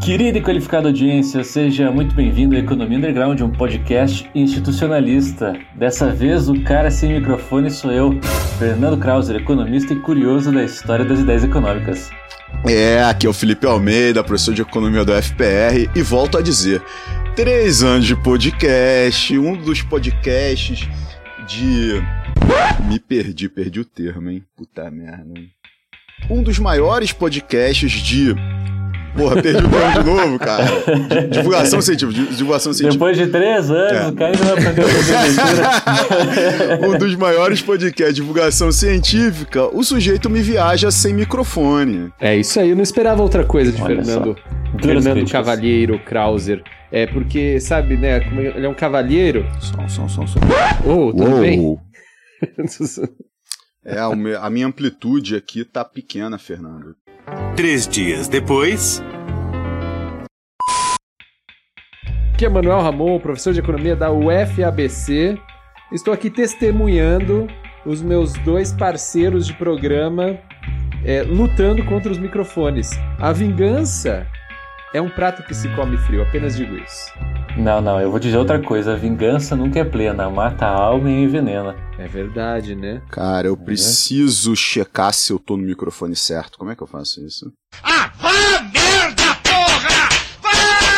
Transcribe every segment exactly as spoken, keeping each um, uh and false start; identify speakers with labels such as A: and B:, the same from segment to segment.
A: Querida e qualificada audiência, seja muito bem-vindo ao Economia Underground, um podcast institucionalista. Dessa vez, o cara sem microfone sou eu, Fernando Krauser, economista e curioso da história das ideias econômicas.
B: É, aqui é o Felipe Almeida, professor de Economia do F P R, e volto a dizer, três anos de podcast, um dos podcasts de... Me perdi, perdi o termo, hein? Puta merda. Um dos maiores podcasts de... Porra, perdi o termo de novo, cara. De, divulgação científica, divulgação científica.
A: Depois de três anos, é. o cara ainda não aprendeu a fazer leitura.
B: Um dos maiores podcasts de divulgação científica, o sujeito me viaja sem microfone.
C: É isso aí, eu não esperava outra coisa de
A: Olha
C: Fernando. Fernando Cavalheiro, Krauser. É porque, sabe, né, como ele é um cavalheiro.
B: Som, som, som, som.
C: Ô, oh, tudo
B: Uou.
C: bem?
B: É, a minha amplitude aqui tá pequena, Fernando.
D: Três dias depois...
C: Aqui é Manuel Ramon, professor de economia da U F A B C. Estou aqui testemunhando os meus dois parceiros de programa é, lutando contra os microfones. A vingança é um prato que se come frio, apenas digo isso.
A: Não, não, eu vou dizer outra coisa. A vingança nunca é plena, mata a alma e envenena.
C: É verdade, né?
B: Cara, eu preciso é. checar se eu tô no microfone certo. Como é que eu faço isso?
D: Ah, vá merda, porra! Vá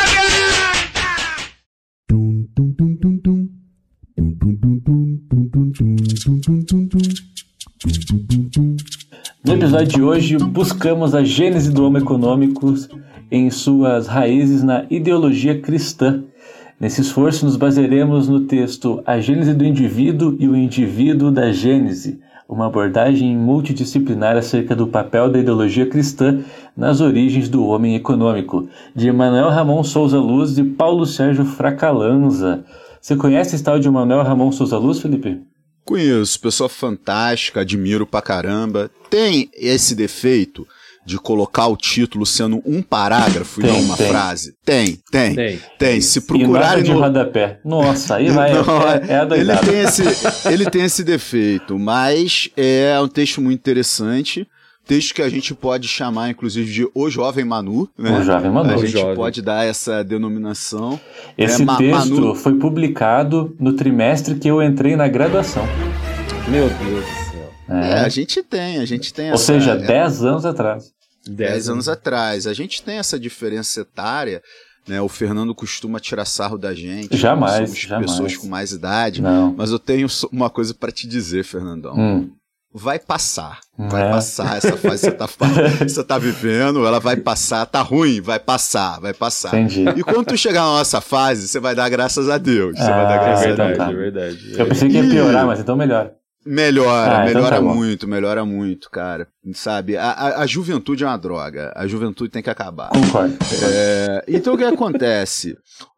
A: No episódio de hoje, buscamos a gênese do homo econômico em suas raízes na ideologia cristã. Nesse esforço, nos basearemos no texto A Gênese do Indivíduo e o Indivíduo da Gênese, uma abordagem multidisciplinar acerca do papel da ideologia cristã nas origens do homem econômico, de Manuel Ramon Souza Luz e Paulo Sérgio Fracalanza. Você conhece esse tal de Manuel Ramon Souza Luz, Felipe?
B: Conheço, pessoa fantástica, admiro pra caramba. Tem esse defeito de colocar o título sendo um parágrafo tem, e não uma tem. frase? Tem, tem, tem. tem. Se procurarem
A: de
B: no...
A: rodapé. Nossa, aí vai, não, é, é a doidada.
B: Ele tem, esse, ele tem esse defeito, mas é um texto muito interessante. Texto que a gente pode chamar, inclusive, de O Jovem Manu. Né?
A: O Jovem Manu.
B: A
A: o
B: gente
A: jovem.
B: pode dar essa denominação.
A: Esse
B: é,
A: texto
B: Manu...
A: foi publicado no trimestre que eu entrei na graduação.
C: Meu Deus do céu.
B: É, é a gente tem, a gente tem
A: Ou
B: essa...
A: seja,
B: é,
A: dez anos atrás.
B: dez anos atrás. A gente tem essa diferença etária, né? O Fernando costuma tirar sarro da gente.
A: Jamais,
B: somos
A: jamais.
B: pessoas com mais idade.
A: Não.
B: Mas eu tenho uma coisa pra te dizer, Fernandão.
A: Hum.
B: Vai passar, vai
A: é.
B: passar essa fase que você tá, você tá vivendo, ela vai passar, tá ruim, vai passar, vai passar.
A: Entendi.
B: E quando tu chegar na nossa fase, você vai dar graças a Deus. Você
A: ah,
B: vai dar graças
C: é verdade,
B: a Deus.
C: É verdade, é
A: Eu pensei que ia piorar, mas então melhor.
B: Melhora,
A: ah,
B: melhora
A: então tá
B: muito, melhora muito, cara. Sabe, a, a, a juventude é uma droga, a juventude tem que acabar.
A: Concordo.
B: É, então o que acontece?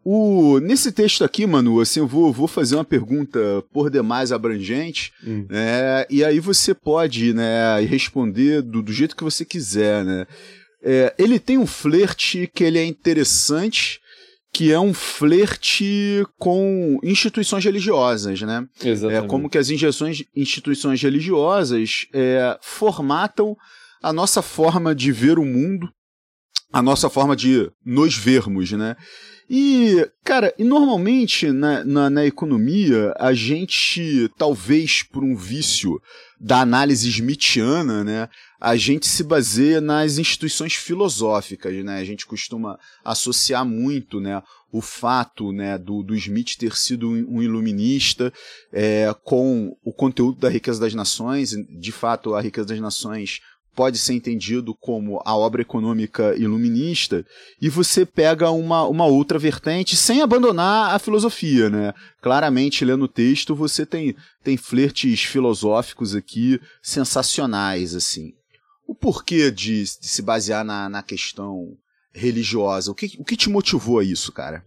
B: O, nesse texto aqui, Manu, assim, eu vou, vou fazer uma pergunta por demais abrangente, hum. né, e aí você pode, né, responder do, do jeito que você quiser, né. É, ele tem um flerte que ele é interessante, que é um flerte com instituições religiosas, né?
C: Exatamente.
B: É como que as injeções, instituições religiosas é, formatam a nossa forma de ver o mundo, a nossa forma de nos vermos, né? E, cara, e normalmente na, na, na economia, a gente, talvez por um vício da análise smithiana, né, a gente se baseia nas instituições filosóficas, né? A gente costuma associar muito, né, o fato, né, do, do Smith ter sido um iluminista é, com o conteúdo da Riqueza das Nações. De fato, a Riqueza das Nações pode ser entendido como a obra econômica iluminista, e você pega uma, uma outra vertente sem abandonar a filosofia, né? Claramente, lendo o texto, você tem, tem flertes filosóficos aqui sensacionais, assim. O porquê de, de se basear na, na questão religiosa? O que, o que te motivou a isso, cara?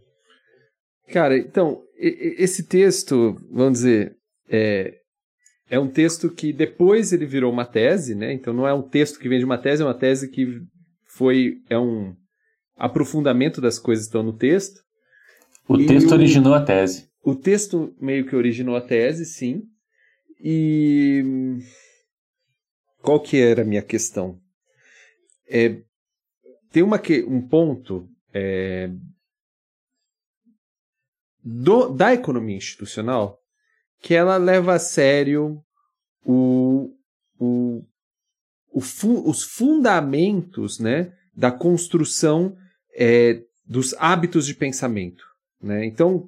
C: Cara, então, esse texto, vamos dizer, é... É um texto que depois ele virou uma tese, né? Então não é um texto que vem de uma tese, é uma tese que foi é um aprofundamento das coisas que estão no texto.
A: O e texto o, originou a tese.
C: O texto meio que originou a tese, sim. E qual que era a minha questão? É, tem uma, um ponto é, do, da economia institucional que ela leva a sério o, o, o fu, os fundamentos, né, da construção é, dos hábitos de pensamento. Né? Então,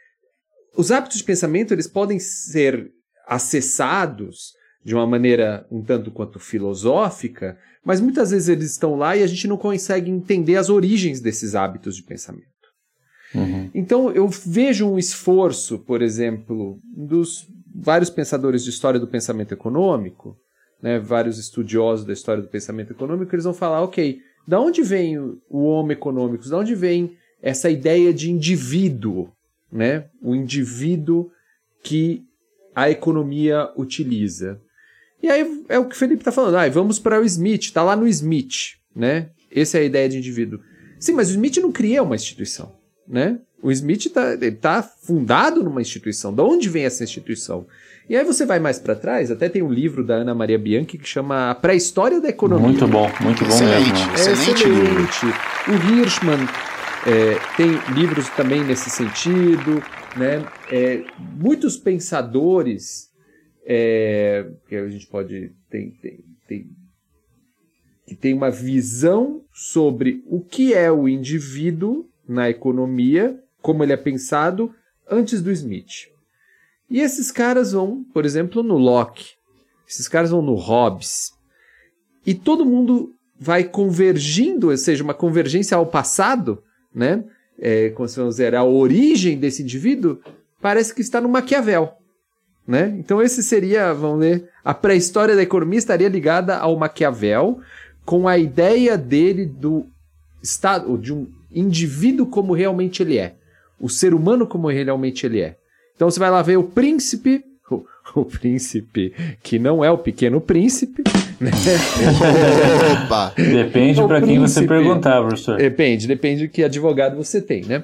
C: os hábitos de pensamento eles podem ser acessados de uma maneira um tanto quanto filosófica, mas muitas vezes eles estão lá e a gente não consegue entender as origens desses hábitos de pensamento. Uhum. Então eu vejo um esforço, por exemplo, dos vários pensadores de história do pensamento econômico, né, vários estudiosos da história do pensamento econômico, eles vão falar, ok, da onde vem o, o homo econômicos, da onde vem essa ideia de indivíduo, né, o indivíduo que a economia utiliza. E aí é o que o Felipe está falando, ah, vamos para o Smith, está lá no Smith, né? Essa é a ideia de indivíduo. Sim, mas o Smith não cria uma instituição, né? O Smith está tá fundado numa instituição. De onde vem essa instituição? E aí você vai mais para trás, até tem um livro da Ana Maria Bianchi que chama A Pré-História da Economia.
A: Muito bom, muito bom
B: excelente,
A: mesmo.
C: É excelente. excelente. O Hirschman é, tem livros também nesse sentido, né? É, muitos pensadores é, que a gente pode tem, tem, tem, que tem uma visão sobre o que é o indivíduo na economia, como ele é pensado antes do Smith. E esses caras vão, por exemplo, no Locke, esses caras vão no Hobbes, e todo mundo vai convergindo, ou seja, uma convergência ao passado, né? É, como se vamos dizer, a origem desse indivíduo parece que está no Maquiavel, né? Então esse seria, vamos ler, a pré-história da economia estaria ligada ao Maquiavel, com a ideia dele do estado, de um indivíduo como realmente ele é, o ser humano como realmente ele é. Então você vai lá ver o príncipe, o, o príncipe que não é o Pequeno Príncipe, né?
B: Opa!
A: Depende para quem você perguntar, professor.
C: Depende, depende de que advogado você tem, né?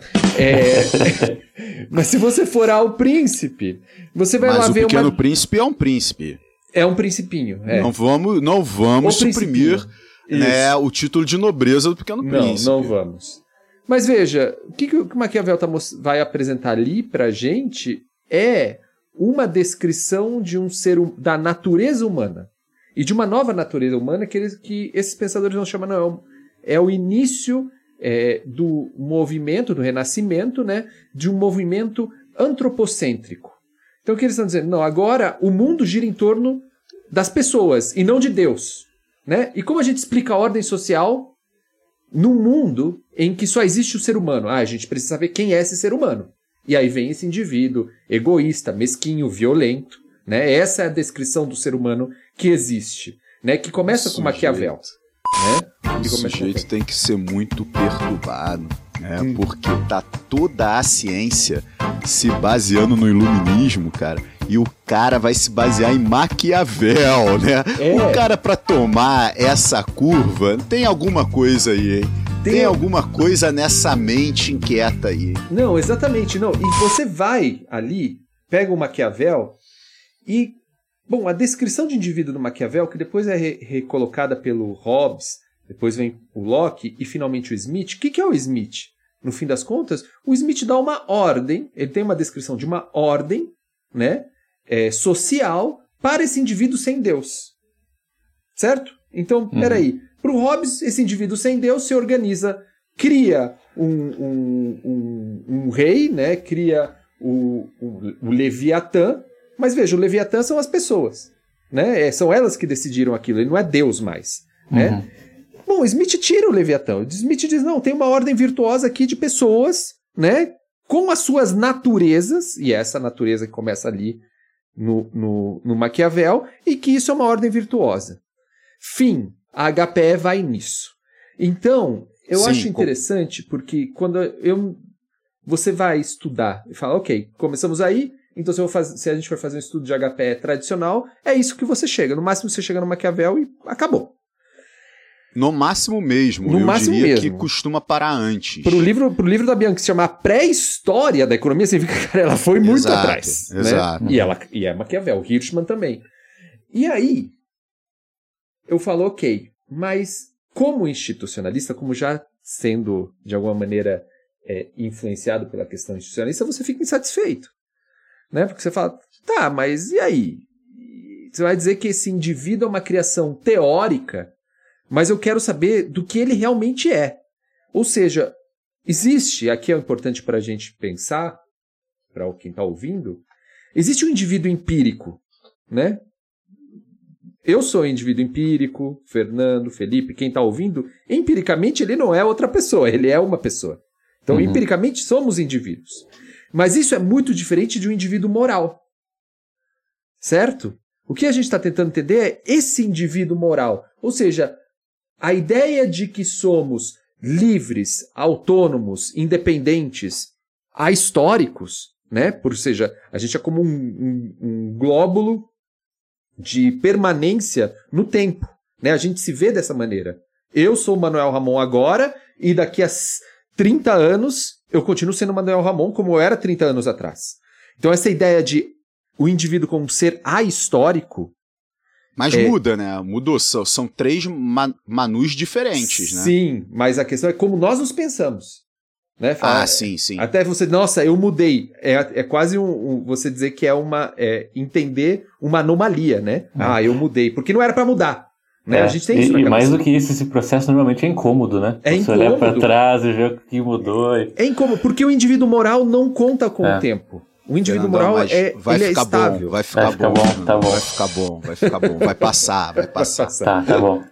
C: É... Mas se você for ao príncipe, você vai
B: Mas
C: lá ver
B: o Pequeno
C: uma...
B: Príncipe é um príncipe.
C: É um principinho. É.
B: Não vamos, não vamos suprimir, né, o título de nobreza do Pequeno Príncipe.
C: Não, não vamos. Mas veja, o que, que o Maquiavel tá, vai apresentar ali pra gente é uma descrição de um ser da natureza humana. E de uma nova natureza humana que, eles, que esses pensadores vão chamar, não, é o início é, do movimento, do renascimento, né, de um movimento antropocêntrico. Então o que eles estão dizendo? Não, agora o mundo gira em torno das pessoas e não de Deus. Né? E como a gente explica a ordem social num mundo em que só existe o ser humano? Ah, a gente precisa saber quem é esse ser humano. E aí vem esse indivíduo egoísta, mesquinho, violento. Né? Essa é a descrição do ser humano que existe. Né? Que começa com Maquiavel. Né?
B: O sujeito tem que ser muito perturbado. Né? Hum. Porque tá toda a ciência se baseando no iluminismo, cara. E o cara vai se basear em Maquiavel, né? É. O cara, pra tomar essa curva, tem alguma coisa aí, hein? Tem... tem alguma coisa nessa mente inquieta aí.
C: Não, exatamente, não. E você vai ali, pega o Maquiavel e... Bom, a descrição de indivíduo do Maquiavel, que depois é re- recolocada pelo Hobbes, depois vem o Locke e finalmente o Smith. O que, que é o Smith? No fim das contas, o Smith dá uma ordem, ele tem uma descrição de uma ordem, né? É, social para esse indivíduo sem Deus. Certo? Então, uhum. peraí. Para o Hobbes, esse indivíduo sem Deus se organiza, cria um, um, um, um rei, né? Cria o, o, o Leviatã. Mas veja, o Leviatã são as pessoas. Né? É, são elas que decidiram aquilo. Ele não é Deus mais. Uhum. Né? Bom, Smith tira o Leviatã. Smith diz, não, tem uma ordem virtuosa aqui de pessoas, né? Com as suas naturezas, e é essa natureza que começa ali No, no, no Maquiavel, e que isso é uma ordem virtuosa. Fim. A H P E vai nisso. Então, eu Sim, acho interessante, porque quando eu, você vai estudar e fala, ok, começamos aí, então se, eu faz, se a gente for fazer um estudo de H P E tradicional, é isso que você chega. No máximo você chega no Maquiavel e acabou.
B: No máximo mesmo,
C: no
B: eu
C: máximo
B: diria
C: mesmo.
B: que costuma parar antes.
C: Pro livro, pro livro da Bianchi, que se chama Pré-História da Economia, significa que cara, ela foi muito
B: exato,
C: atrás.
B: Exato.
C: Né? E, ela, e é Maquiavel, o Hirschman também. E aí, eu falo, ok, mas como institucionalista, como já sendo, de alguma maneira, é, influenciado pela questão institucionalista, você fica insatisfeito. Né? Porque você fala, tá, mas e aí? Você vai dizer que esse indivíduo é uma criação teórica, mas eu quero saber do que ele realmente é. Ou seja, existe, aqui é importante para a gente pensar, para quem está ouvindo, existe um indivíduo empírico, né? Eu sou um indivíduo empírico, Fernando, Felipe, quem está ouvindo, empiricamente ele não é outra pessoa, ele é uma pessoa. Então, uhum. empiricamente somos indivíduos. Mas isso é muito diferente de um indivíduo moral. Certo? O que a gente está tentando entender é esse indivíduo moral. Ou seja, a ideia de que somos livres, autônomos, independentes, ahistóricos, né? Ou seja, a gente é como um, um, um glóbulo de permanência no tempo, né? A gente se vê dessa maneira. Eu sou o Manuel Ramon agora e daqui a trinta anos eu continuo sendo o Manuel Ramon como eu era trinta anos atrás. Então essa ideia de o indivíduo como ser ahistórico...
B: Mas é... muda, né? Mudou. São, são três ma- manus diferentes, né?
C: Sim, mas a questão é como nós nos pensamos. Né? Fala,
B: ah, sim, sim.
C: Até você, nossa, eu mudei. É, é quase um, um, você dizer que é uma... É, entender uma anomalia, né? Hum. Ah, eu mudei. Porque não era pra mudar. Né?
A: É,
C: a gente tem isso
A: e,
C: na
A: e
C: cabeça.
A: mais do que isso, esse processo normalmente é incômodo, né?
C: É
A: você
C: incômodo.
A: olhar pra trás e ver o que mudou. E...
C: É incômodo, porque o indivíduo moral não conta com
A: é.
C: o tempo. O indivíduo
B: não,
C: moral
B: não,
C: é,
B: vai
C: ele
B: ficar
C: é estável.
B: Bom, vai ficar
A: vai ficar
B: bom,
A: bom, tá bom.
B: Vai ficar bom, vai ficar bom. Vai passar, vai passar.
A: Tá, tá bom.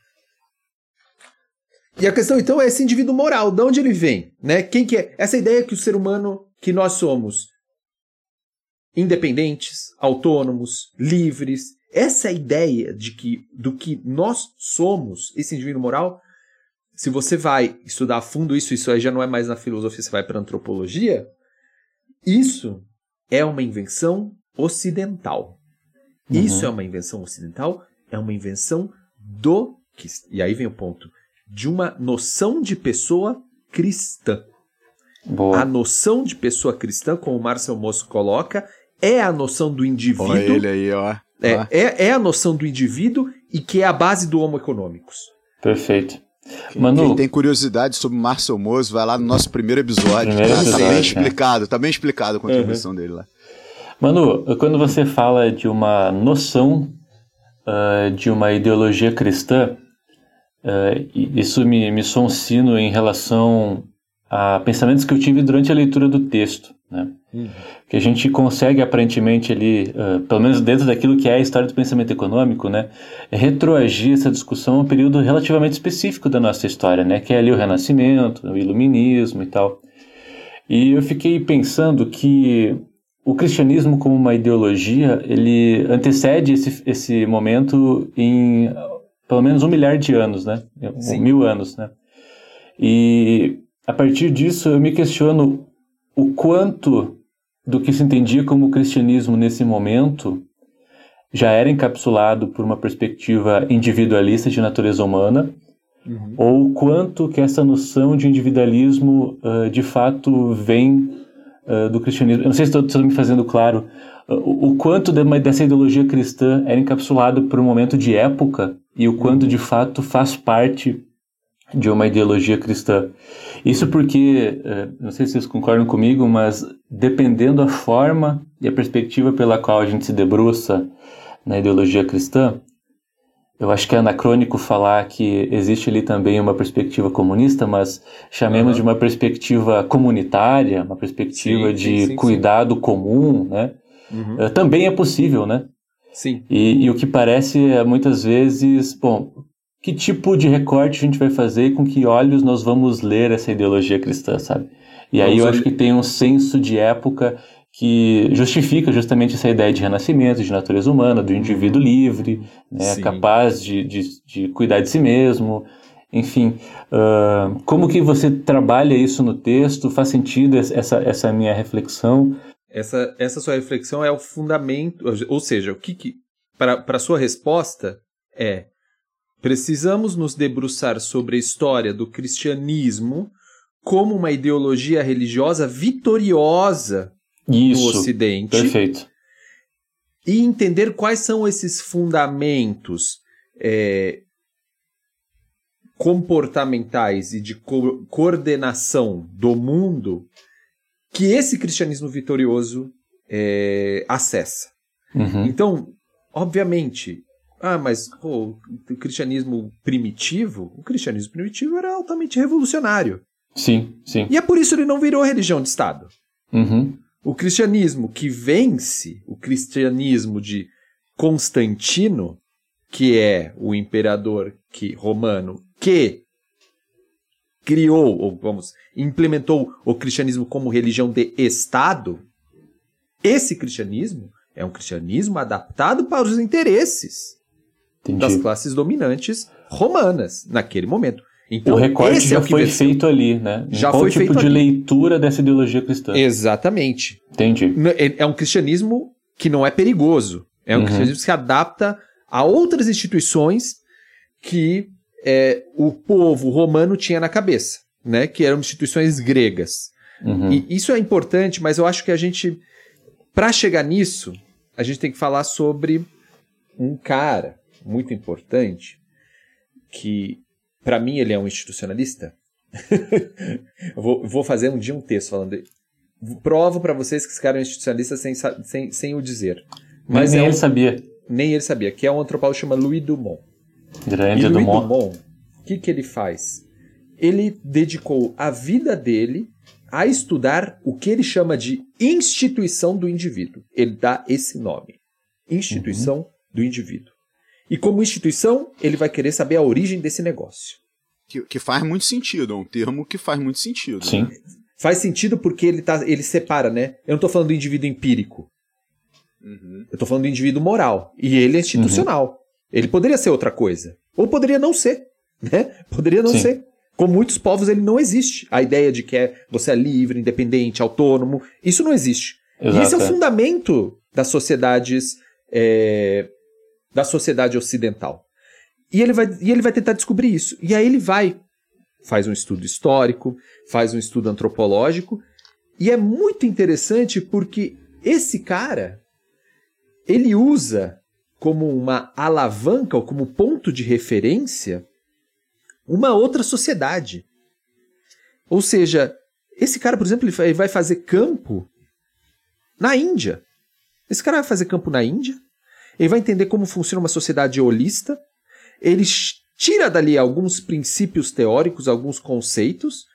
C: E a questão, então, é esse indivíduo moral. De onde ele vem? Né? Quem que é? Essa ideia que o ser humano, que nós somos independentes, autônomos, livres. Essa ideia de que, do que nós somos, esse indivíduo moral, se você vai estudar a fundo isso, isso aí já não é mais na filosofia, você vai para a antropologia, isso é uma invenção ocidental. Uhum. Isso é uma invenção ocidental, é uma invenção do... E aí vem o ponto. De uma noção de pessoa cristã.
A: Boa.
C: A noção de pessoa cristã, como o Marcel Moço coloca, é a noção do indivíduo...
B: Olha ele aí, ó.
C: É, é, é a noção do indivíduo e que é a base do Homo economicus.
A: Perfeito.
B: Quem,
A: Manu,
B: quem tem curiosidade sobre Marcel Moço, vai lá no nosso primeiro episódio.
A: Primeiro
B: tá,
A: episódio,
B: tá bem
A: é.
B: explicado, tá bem explicado a contribuição
C: uhum.
B: dele lá.
A: Manu, quando você fala de uma noção uh, de uma ideologia cristã, uh, isso me, me soa um sino em relação a pensamentos que eu tive durante a leitura do texto, né? Uhum. Que a gente consegue aparentemente ali, uh, pelo menos dentro daquilo que é a história do pensamento econômico, né, retroagir essa discussão a um período relativamente específico da nossa história, né, que é ali o Renascimento, o Iluminismo e tal. E eu fiquei pensando que o cristianismo como uma ideologia, ele antecede esse, esse momento em pelo menos um milhar de anos, né, um, mil anos, né. E a partir disso eu me questiono o quanto do que se entendia como cristianismo nesse momento já era encapsulado por uma perspectiva individualista de natureza humana, uhum. ou quanto que essa noção de individualismo uh, de fato vem uh, do cristianismo. Eu não sei se estou me fazendo claro, uh, o, o quanto de uma, dessa ideologia cristã era encapsulado por um momento de época e o quanto de fato faz parte de uma ideologia cristã. Isso porque, não sei se vocês concordam comigo, mas dependendo da forma e a perspectiva pela qual a gente se debruça na ideologia cristã, eu acho que é anacrônico falar que existe ali também uma perspectiva comunista, mas chamemos uhum. de uma perspectiva comunitária, uma perspectiva sim, de sim, sim, cuidado sim. comum, né? Uhum. Também é possível, né?
C: Sim.
A: E, e o que parece é muitas vezes, bom, que tipo de recorte a gente vai fazer e com que olhos nós vamos ler essa ideologia cristã, sabe? E aí eu acho que tem um senso de época que justifica justamente essa ideia de renascimento, de natureza humana, do indivíduo livre, né, capaz de, de, de cuidar de si mesmo, enfim. Uh, como que você trabalha isso no texto? Faz sentido essa, essa minha reflexão?
C: Essa, essa sua reflexão é o fundamento, ou seja, o que, que para a sua resposta é: precisamos nos debruçar sobre a história do cristianismo como uma ideologia religiosa vitoriosa
A: Isso,
C: no Ocidente.
A: Perfeito.
C: E entender quais são esses fundamentos é, comportamentais e de co- coordenação do mundo que esse cristianismo vitorioso é, acessa.
A: Uhum.
C: Então, obviamente, ah, mas pô, o cristianismo primitivo, o cristianismo primitivo era altamente revolucionário.
A: Sim, sim.
C: E é por isso que ele não virou religião de Estado.
A: Uhum.
C: O cristianismo que vence, o cristianismo de Constantino, que é o imperador que, romano que criou, ou vamos, implementou o cristianismo como religião de Estado, esse cristianismo é um cristianismo adaptado para os interesses
A: Entendi.
C: das classes dominantes romanas, naquele momento. Então,
A: o recorte
C: esse
A: já
C: é o que
A: foi
C: venceu.
A: feito ali, né?
C: Já
A: Qual
C: foi
A: o tipo
C: feito
A: de
C: ali.
A: leitura dessa ideologia cristã?
C: Exatamente.
A: Entendi.
C: É um cristianismo que não é perigoso. É um
A: Uhum.
C: cristianismo que se adapta a outras instituições que é, o povo romano tinha na cabeça, né? Que eram instituições gregas.
A: Uhum.
C: E isso é importante, mas eu acho que a gente, para chegar nisso, a gente tem que falar sobre um cara muito importante que, para mim, ele é um institucionalista. eu vou, vou fazer um dia um texto falando... Provo para vocês que esse cara é um institucionalista sem, sem, sem o dizer.
A: Mas nem
C: é um,
A: ele sabia.
C: Nem ele sabia, que é um antropólogo chamado Louis Dumont.
A: Grande
C: e Louis
A: Dumont.
C: Dumont, o que, que ele faz? Ele dedicou a vida dele a estudar o que ele chama de instituição do indivíduo. Ele dá esse nome. Instituição uhum. do indivíduo. E como instituição, ele vai querer saber a origem desse negócio.
B: Que, que faz muito sentido, é um termo que faz muito sentido.
A: Sim.
B: Né?
C: Faz sentido porque ele, tá, ele separa, né? Eu não estou falando do indivíduo empírico.
B: Uhum.
C: Eu estou falando do indivíduo moral. E ele é institucional. Uhum. Ele poderia ser outra coisa. Ou poderia não ser. Né? Poderia não Sim. ser. Com muitos povos ele não existe. A ideia de que é, você é livre, independente, autônomo. Isso não existe.
A: Exato,
C: e esse é o
A: é.
C: fundamento das sociedades... É, da sociedade ocidental. E ele, vai, e ele vai tentar descobrir isso. E aí ele vai, faz um estudo histórico, faz um estudo antropológico, e é muito interessante porque esse cara, ele usa como uma alavanca, ou como ponto de referência, uma outra sociedade. Ou seja, esse cara, por exemplo, ele vai fazer campo na Índia. Esse cara vai fazer campo na Índia, ele vai entender como funciona uma sociedade holista, ele tira dali alguns princípios teóricos, alguns conceitos,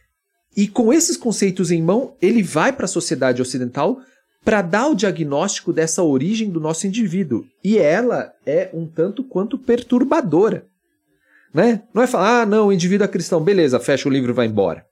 C: e com esses conceitos em mão, ele vai para a sociedade ocidental para dar o diagnóstico dessa origem do nosso indivíduo. E ela é um tanto quanto perturbadora. Né? Não é falar, ah, não, o indivíduo é cristão, beleza, fecha o livro e vai embora.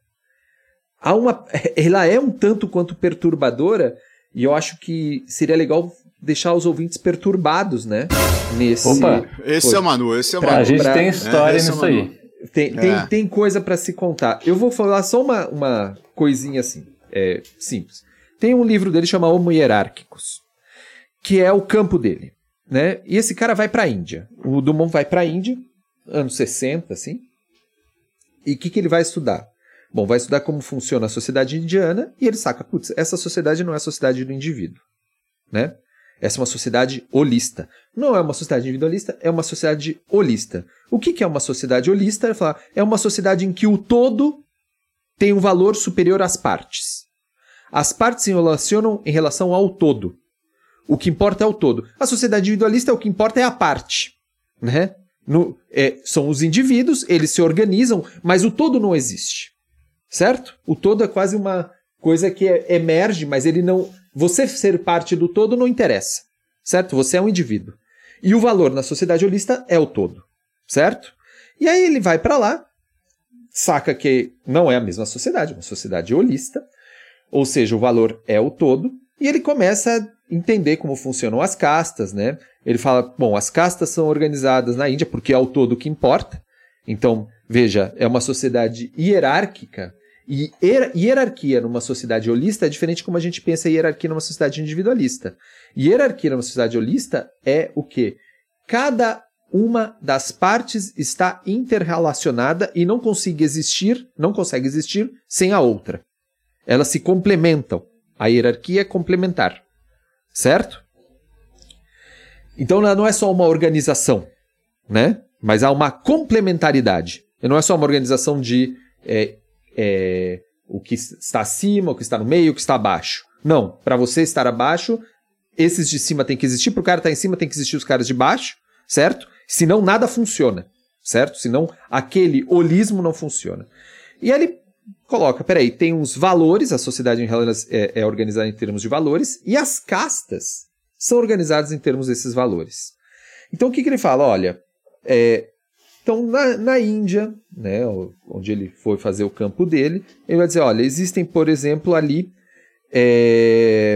C: Há uma, ela é um tanto quanto perturbadora, e eu acho que seria legal deixar os ouvintes perturbados, né? Nesse...
B: Opa, esse Pô, é o Manu, esse é o Manu.
A: A gente
C: pra...
A: tem história é, nisso
B: é
A: aí.
C: Tem,
B: é.
C: tem, tem coisa para se contar. Eu vou falar só uma, uma coisinha assim, é, simples. Tem um livro dele chamado Homo Hierárquicos, que é o campo dele, né? E esse cara vai para a Índia. O Dumont vai para a Índia, anos sessenta, assim. E o que, que ele vai estudar? Bom, vai estudar como funciona a sociedade indiana e ele saca, putz, essa sociedade não é a sociedade do indivíduo, né? Essa é uma sociedade holista. Não é uma sociedade individualista, é uma sociedade holista. O que, que é uma sociedade holista? Ele fala, é uma sociedade em que o todo tem um valor superior às partes. As partes se relacionam em relação ao todo. O que importa é o todo. A sociedade individualista, o que importa é a parte, né? No, é, são os indivíduos, eles se organizam, mas o todo não existe. Certo? O todo é quase uma coisa que é, emerge, mas ele não... Você ser parte do todo não interessa. Certo? Você é um indivíduo. E o valor na sociedade holista é o todo. Certo? E aí ele vai para lá, saca que não é a mesma sociedade, é uma sociedade holista, ou seja, o valor é o todo, e ele começa a entender como funcionam as castas, né? Ele fala, bom, as castas são organizadas na Índia porque é o todo que importa. Então, veja, é uma sociedade hierárquica, e hierarquia numa sociedade holista é diferente como a gente pensa em hierarquia numa sociedade individualista. Hierarquia numa sociedade holista é o quê? Cada uma das partes está interrelacionada e não consegue existir, não consegue existir sem a outra. Elas se complementam. A hierarquia é complementar. Certo? Então ela não é só uma organização, né? Mas há uma complementaridade Ele não é só uma organização de é, é, o que está acima, o que está no meio, o que está abaixo. Não, para você estar abaixo, esses de cima tem que existir, para o cara estar em cima tem que existir os caras de baixo, certo? Senão nada funciona, certo? Senão aquele holismo não funciona. E aí ele coloca, peraí, tem uns valores, a sociedade é, é organizada em termos de valores, e as castas são organizadas em termos desses valores. Então o que, que ele fala? Olha, é, então na, na Índia, né, onde ele foi fazer o campo dele, ele vai dizer, olha, existem, por exemplo, ali é,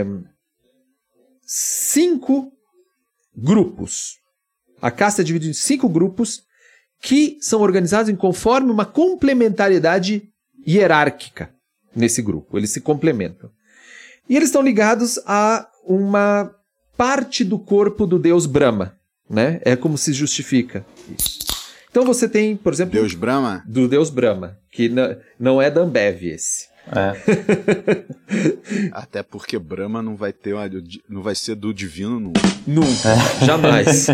C: cinco grupos. A casta é dividida em cinco grupos que são organizados em conforme uma complementariedade hierárquica nesse grupo. Eles se complementam. E eles estão ligados a uma parte do corpo do deus Brahma, né? É como se justifica isso. Então você tem, por exemplo...
B: Deus Brahma?
C: Do deus Brahma, que não é da Ambev esse.
A: É.
B: Até porque Brahma não vai ter uma, não vai ser do divino nunca.
C: Nunca, é. Jamais.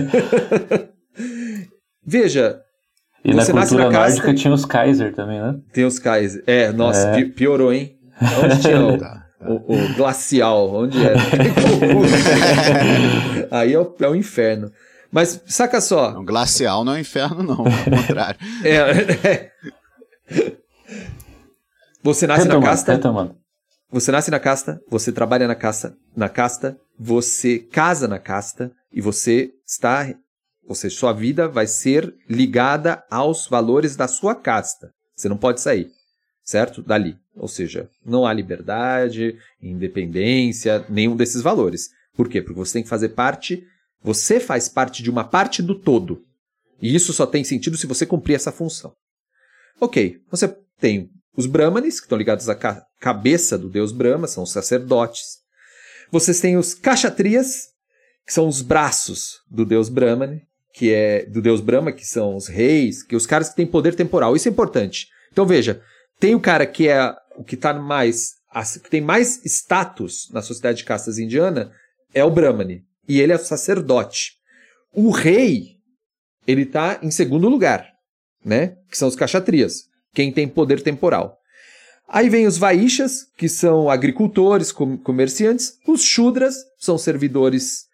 C: Veja...
A: E na cultura nórdica casta... tinha os Kaiser também, né?
C: Tem os Kaiser. É, nossa, é. piorou, hein? Onde tinha o, tá, tá. o, o glacial? Onde era? Aí é o, é o inferno. Mas, saca só.
B: O glacial não é o inferno, não. Ao contrário.
C: É, é. Você nasce
A: Retomando,
C: na casta.
A: retomando.
C: Você nasce na casta, você trabalha na casta, na casta, você casa na casta e você está... Ou seja, sua vida vai ser ligada aos valores da sua casta. Você não pode sair, certo? Dali. Ou seja, não há liberdade, independência, nenhum desses valores. Por quê? Porque você tem que fazer parte, você faz parte de uma parte do todo. E isso só tem sentido se você cumprir essa função. Ok, você tem os Brahmanes, que estão ligados à ca- cabeça do deus Brahma, são os sacerdotes. Vocês têm os Kshatriyas, que são os braços do deus Brahmane, que é do deus Brahma, que são os reis, que os caras que têm poder temporal. Isso é importante. Então veja, tem o cara que é o que tá mais, que tem mais status na sociedade de castas indiana, é o Brahmane, e ele é o sacerdote. O rei, ele tá em segundo lugar, né? Que são os Kshatriyas, quem tem poder temporal. Aí vem os Vaishyas, que são agricultores, com, comerciantes. Os Shudras são servidores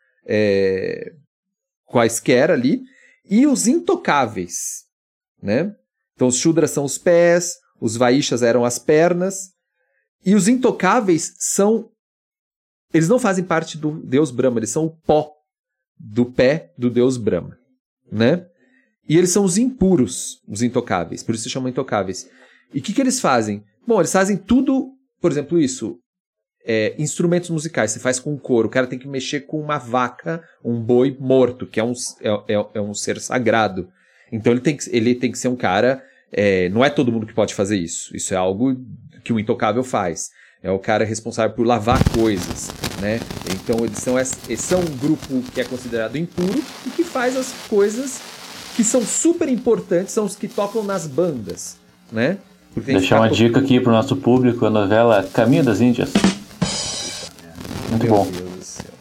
C: é, quaisquer ali. E os intocáveis, né? Então os Shudras são os pés, os Vaishyas eram as pernas. E os intocáveis são... Eles não fazem parte do deus Brahma, eles são o pó do pé do deus Brahma, né? E eles são os impuros, os intocáveis, por isso se chamam intocáveis. E o que, que eles fazem? Bom, eles fazem tudo, por exemplo, isso, é, instrumentos musicais, você faz com couro, o cara tem que mexer com uma vaca, um boi morto, que é um, é, é, é um ser sagrado. Então ele tem que, ele tem que ser um cara, é, não é todo mundo que pode fazer isso, isso é algo que o intocável faz. É o cara responsável por lavar coisas, né? Então eles são, eles são um grupo que é considerado impuro e que faz as coisas que são super importantes, são os que tocam nas bandas, né?
A: Deixar uma to... dica aqui pro nosso público, a novela Caminho das Índias. Muito
C: Meu
A: bom.
C: Deus do céu.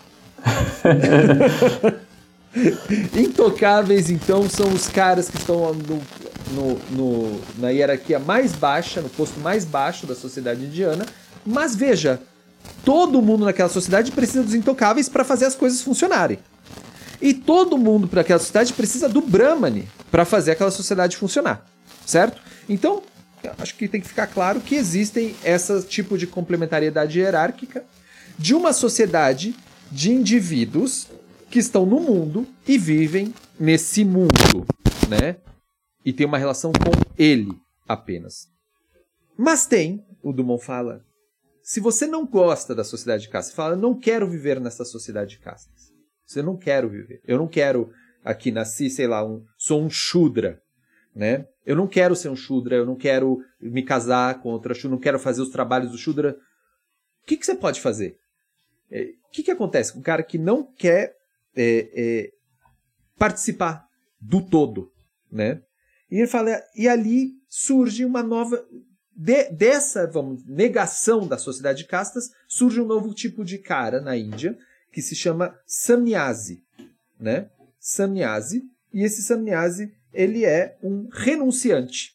C: Intocáveis, então, são os caras que estão no, no, no, na hierarquia mais baixa, no posto mais baixo da sociedade indiana. Mas veja, todo mundo naquela sociedade precisa dos intocáveis para fazer as coisas funcionarem. E todo mundo para aquela sociedade precisa do Brahmane para fazer aquela sociedade funcionar, certo? Então, acho que tem que ficar claro que existem esse tipo de complementariedade hierárquica de uma sociedade de indivíduos que estão no mundo e vivem nesse mundo, né? E tem uma relação com ele apenas. Mas tem, o Dumont fala, se você não gosta da sociedade de castas, você fala, não quero viver nessa sociedade de castas. Você não quero viver. Eu não quero aqui nasci, sei lá, um, sou um Shudra, né? Eu não quero ser um Shudra, eu não quero me casar com outra Shudra, não quero fazer os trabalhos do Shudra. O que, que você pode fazer? É, o que, que acontece com um cara que não quer é, é, participar do todo, né? E ele fala, e ali surge uma nova... De, dessa vamos, negação da sociedade de castas, surge um novo tipo de cara na Índia, que se chama Sannyasi, né? Sannyasi, e esse Sannyasi, ele é um renunciante,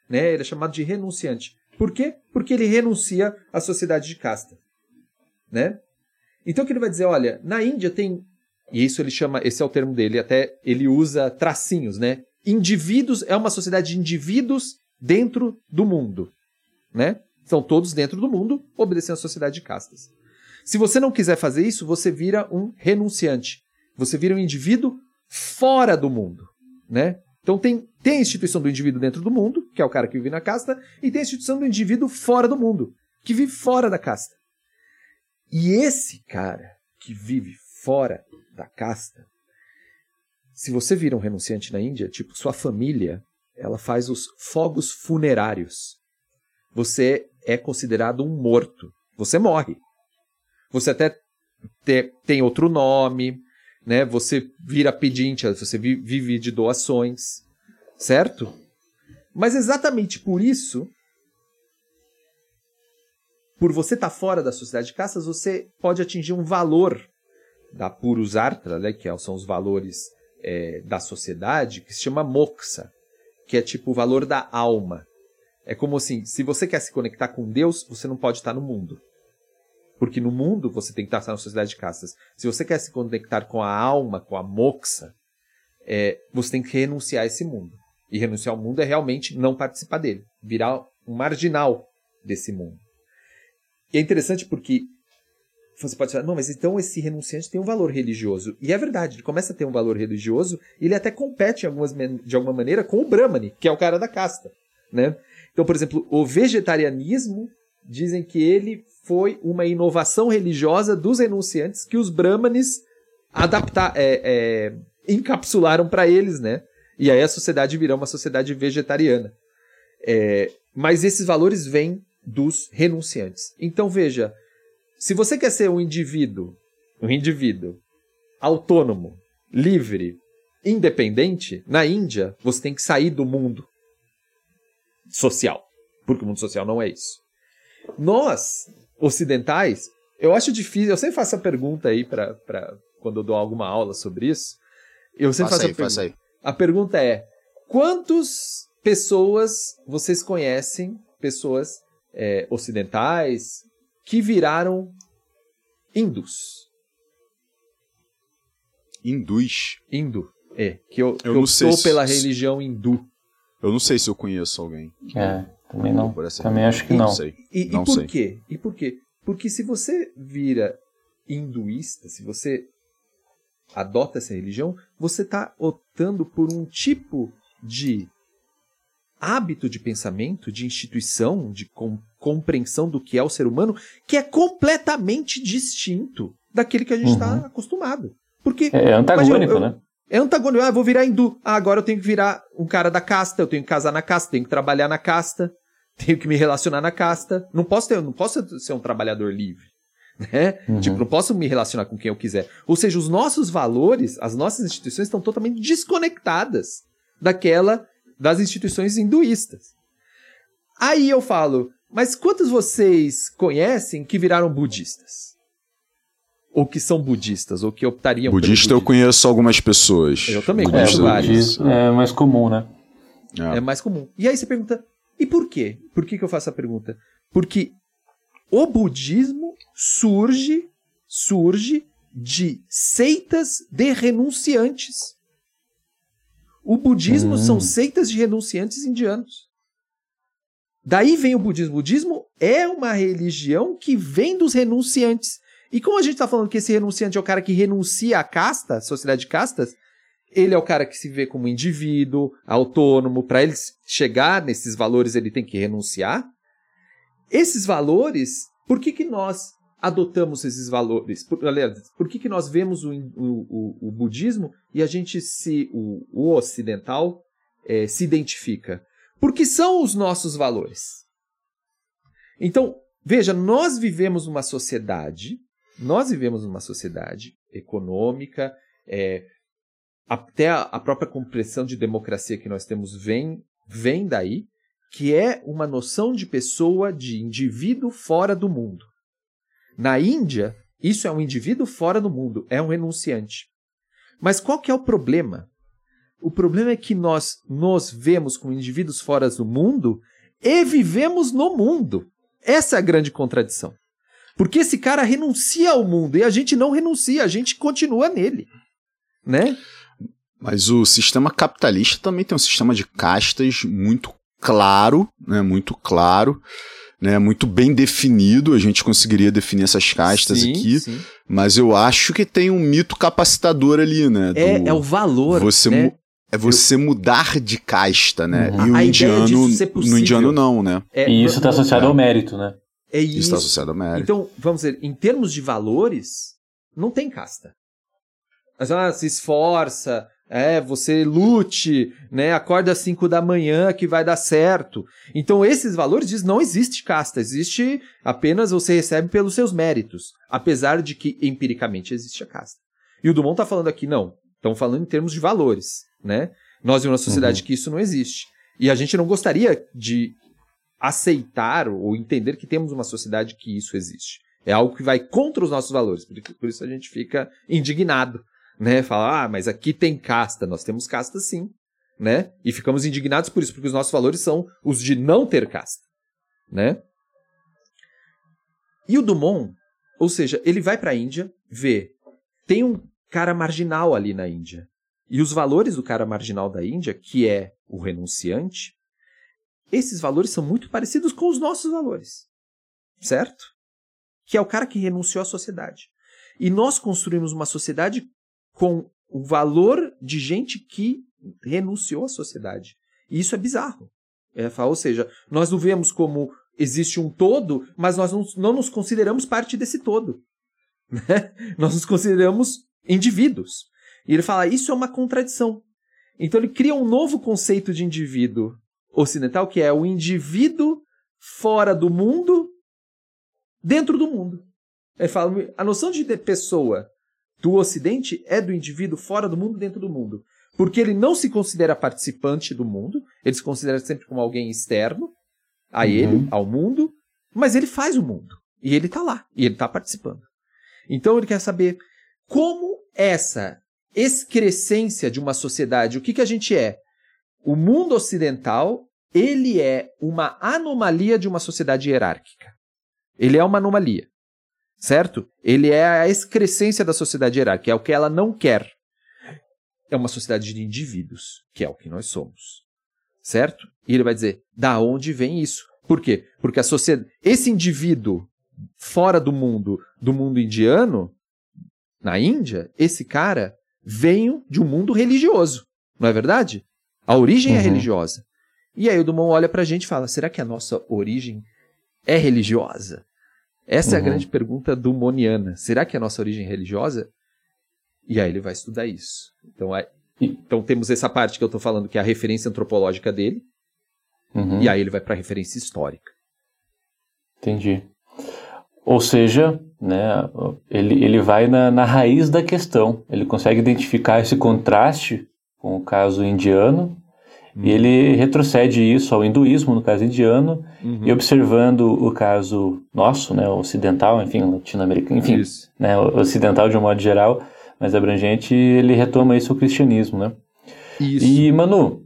C: né? Ele é chamado de renunciante. Por quê? Porque ele renuncia à sociedade de casta, né? Então o que ele vai dizer, olha, na Índia tem, e isso ele chama, esse é o termo dele, até ele usa tracinhos, né? Indivíduos, é uma sociedade de indivíduos dentro do mundo, né? São todos dentro do mundo, obedecendo à sociedade de castas. Se você não quiser fazer isso, você vira um renunciante. Você vira um indivíduo fora do mundo, né? Então tem, tem a instituição do indivíduo dentro do mundo, que é o cara que vive na casta, e tem a instituição do indivíduo fora do mundo, que vive fora da casta. E esse cara que vive fora da casta, se você vira um renunciante na Índia, tipo, sua família, ela faz os fogos funerários. Você é considerado um morto. Você morre. Você até te, tem outro nome, né? Você vira pedinte, você vive de doações, certo? Mas exatamente por isso, por você estar fora da sociedade de castas, você pode atingir um valor da Purusartra, né? Que são os valores é, da sociedade, que se chama moksha, que é tipo o valor da alma. É como assim, se você quer se conectar com Deus, você não pode estar no mundo. Porque no mundo você tem que estar na sociedade de castas. Se você quer se conectar com a alma, com a moksha, é, você tem que renunciar a esse mundo. E renunciar ao mundo é realmente não participar dele. Virar um marginal desse mundo. E é interessante porque você pode falar, não, mas então esse renunciante tem um valor religioso. E é verdade, ele começa a ter um valor religioso e ele até compete algumas, de alguma maneira com o Brahmani, que é o cara da casta, né? Então, por exemplo, o vegetarianismo, dizem que ele foi uma inovação religiosa dos renunciantes que os Brahmanes adaptar, é, é, encapsularam para eles, né? E aí a sociedade virou uma sociedade vegetariana. É, mas esses valores vêm dos renunciantes. Então, veja, se você quer ser um indivíduo, um indivíduo autônomo, livre, independente, na Índia, você tem que sair do mundo social, porque o mundo social não é isso. Nós, ocidentais, eu acho difícil, eu sempre faço a pergunta aí para quando eu dou alguma aula sobre isso, eu sempre
B: faço
C: faço
B: aí,
C: a pergunta.
B: Faça aí.
C: A pergunta é, quantas pessoas vocês conhecem, pessoas é, ocidentais, que viraram hindus?
B: Hindus?
C: Hindu, é, que eu, que
B: Eu
C: eu
B: não sei
C: optou
B: se-
C: pela religião hindu.
B: Eu não sei se eu conheço alguém.
A: É, também não.
B: Por essa
A: Também acho que
B: religião.
A: não.
B: sei.
C: E, e
B: Não
C: por
B: sei.
C: quê? E por quê? Porque se você vira hinduísta, se você adota essa religião, você está optando por um tipo de hábito de pensamento, de instituição, de com, compreensão do que é o ser humano, que é completamente distinto daquele que a gente está
A: Uhum.
C: acostumado. Porque,
A: É antagônico,
C: imagina, eu-
A: né?
C: É antagônico. Ah, eu vou virar hindu. Ah, agora eu tenho que virar um cara da casta, eu tenho que casar na casta, tenho que trabalhar na casta, tenho que me relacionar na casta. Não posso, ter, não posso ser um trabalhador livre. Né?
A: Uhum.
C: Tipo, não posso me relacionar com quem eu quiser. Ou seja, os nossos valores, as nossas instituições estão totalmente desconectadas daquela das instituições hinduístas. Aí eu falo, mas quantos vocês conhecem que viraram budistas? Ou que são budistas, ou que optariam pelo
B: Budista eu
C: budismo?
B: conheço algumas pessoas.
C: Eu também
A: É,
C: conheço
B: Budista
A: o
B: eu
C: vários.
B: conheço.
A: budismo é mais comum, né?
B: É.
C: É mais comum. E aí você pergunta, e por quê? Por que, que eu faço a pergunta? Porque o budismo surge, surge de seitas de renunciantes. O budismo
A: Hum.
C: são seitas de renunciantes indianos. Daí vem o budismo. O budismo é uma religião que vem dos renunciantes. E como a gente está falando que esse renunciante é o cara que renuncia à casta, à sociedade de castas, ele é o cara que se vê como indivíduo, autônomo. Para ele chegar nesses valores, ele tem que renunciar. Esses valores, por que, que nós adotamos esses valores? Por, aliás, por que, que nós vemos o, o, o, o budismo e a gente, se o, o ocidental, é, se identifica? Porque são os nossos valores. Então, veja, nós vivemos numa sociedade, nós vivemos numa sociedade econômica, é, até a, a própria compreensão de democracia que nós temos vem, vem daí, que é uma noção de pessoa, de indivíduo fora do mundo. Na Índia, isso é um indivíduo fora do mundo, é um renunciante. Mas qual que é o problema? O problema é que nós nos vemos como indivíduos fora do mundo e vivemos no mundo. Essa é a grande contradição. Porque esse cara renuncia ao mundo e a gente não renuncia, a gente continua nele, né?
B: Mas o sistema capitalista também tem um sistema de castas muito claro, né? Muito claro, né? Muito bem definido. A gente conseguiria definir essas castas
C: Sim,
B: aqui,
C: sim.
B: mas eu acho que tem um mito capacitador ali, né? Do,
C: É, é o valor,
B: você
C: né?
B: mu- É você eu... mudar de casta, né?
A: Uhum.
B: E o
C: A ideia
B: indiano,
C: disso ser possível.
B: no indiano não, né?
C: É,
A: E isso está associado
B: é.
A: ao mérito, né?
C: É
B: Isso
C: isso.
B: está associado ao mérito.
C: Então, vamos dizer, em termos de valores, não tem casta. Mas, ah, se esforça, é, você lute, né, acorda às cinco da manhã que vai dar certo. Então, esses valores dizem não existe casta, existe apenas você recebe pelos seus méritos, apesar de que empiricamente existe a casta. E o Dumont está falando aqui, não, estão falando em termos de valores, né? Nós vivemos uma sociedade
A: Uhum.
C: que isso não existe. E a gente não gostaria de aceitar ou entender que temos uma sociedade que isso existe. É algo que vai contra os nossos valores, por, por isso a gente fica indignado, né? Fala, ah, mas aqui tem casta, nós temos casta sim, né? E ficamos indignados por isso, porque os nossos valores são os de não ter casta, né? E o Dumont, ou seja, ele vai para a Índia, vê, tem um cara marginal ali na Índia, e os valores do cara marginal da Índia, que é o renunciante, esses valores são muito parecidos com os nossos valores, certo? Que é o cara que renunciou à sociedade. E nós construímos uma sociedade com o valor de gente que renunciou à sociedade. E isso é bizarro. É, ou seja, nós não vemos como existe um todo, mas nós não, não nos consideramos parte desse todo. Né? Nós nos consideramos indivíduos. E ele fala, isso é uma contradição. Então ele cria um novo conceito de indivíduo ocidental, que é o indivíduo fora do mundo, dentro do mundo. Ele fala, a noção de pessoa do Ocidente é do indivíduo fora do mundo, dentro do mundo. Porque ele não se considera participante do mundo, ele se considera sempre como alguém externo a
A: Uhum.
C: ele, ao mundo, mas ele faz o mundo. E ele está lá, e ele está participando. Então ele quer saber como essa excrescência de uma sociedade, o que, que a gente é? O mundo ocidental, ele é uma anomalia de uma sociedade hierárquica. Ele é uma anomalia, certo? Ele é a excrescência da sociedade hierárquica, é o que ela não quer. É uma sociedade de indivíduos, que é o que nós somos, certo? E ele vai dizer, da onde vem isso? Por quê? Porque a sociedade, esse indivíduo fora do mundo, do mundo indiano, na Índia, esse cara veio de um mundo religioso, não é verdade? A origem
A: Uhum.
C: é religiosa. E aí o Dumont olha pra gente e fala, será que a nossa origem é religiosa? Essa
A: Uhum.
C: é a grande pergunta dumoniana. Será que a nossa origem é religiosa? E aí ele vai estudar isso. Então, é, então temos essa parte que eu estou falando, que é a referência antropológica dele,
A: Uhum.
C: e aí ele vai para a referência histórica.
A: Entendi. Ou seja, né, ele, ele vai na, na raiz da questão. Ele consegue identificar esse contraste com o caso indiano,
C: Uhum.
A: e ele retrocede isso ao hinduísmo, no caso indiano,
C: Uhum.
A: e observando o caso nosso, né, ocidental, enfim, latino-americano, enfim,
C: Isso.
A: né, ocidental de um modo geral, mais abrangente, ele retoma isso ao cristianismo, né?
C: Isso.
A: E, Manu,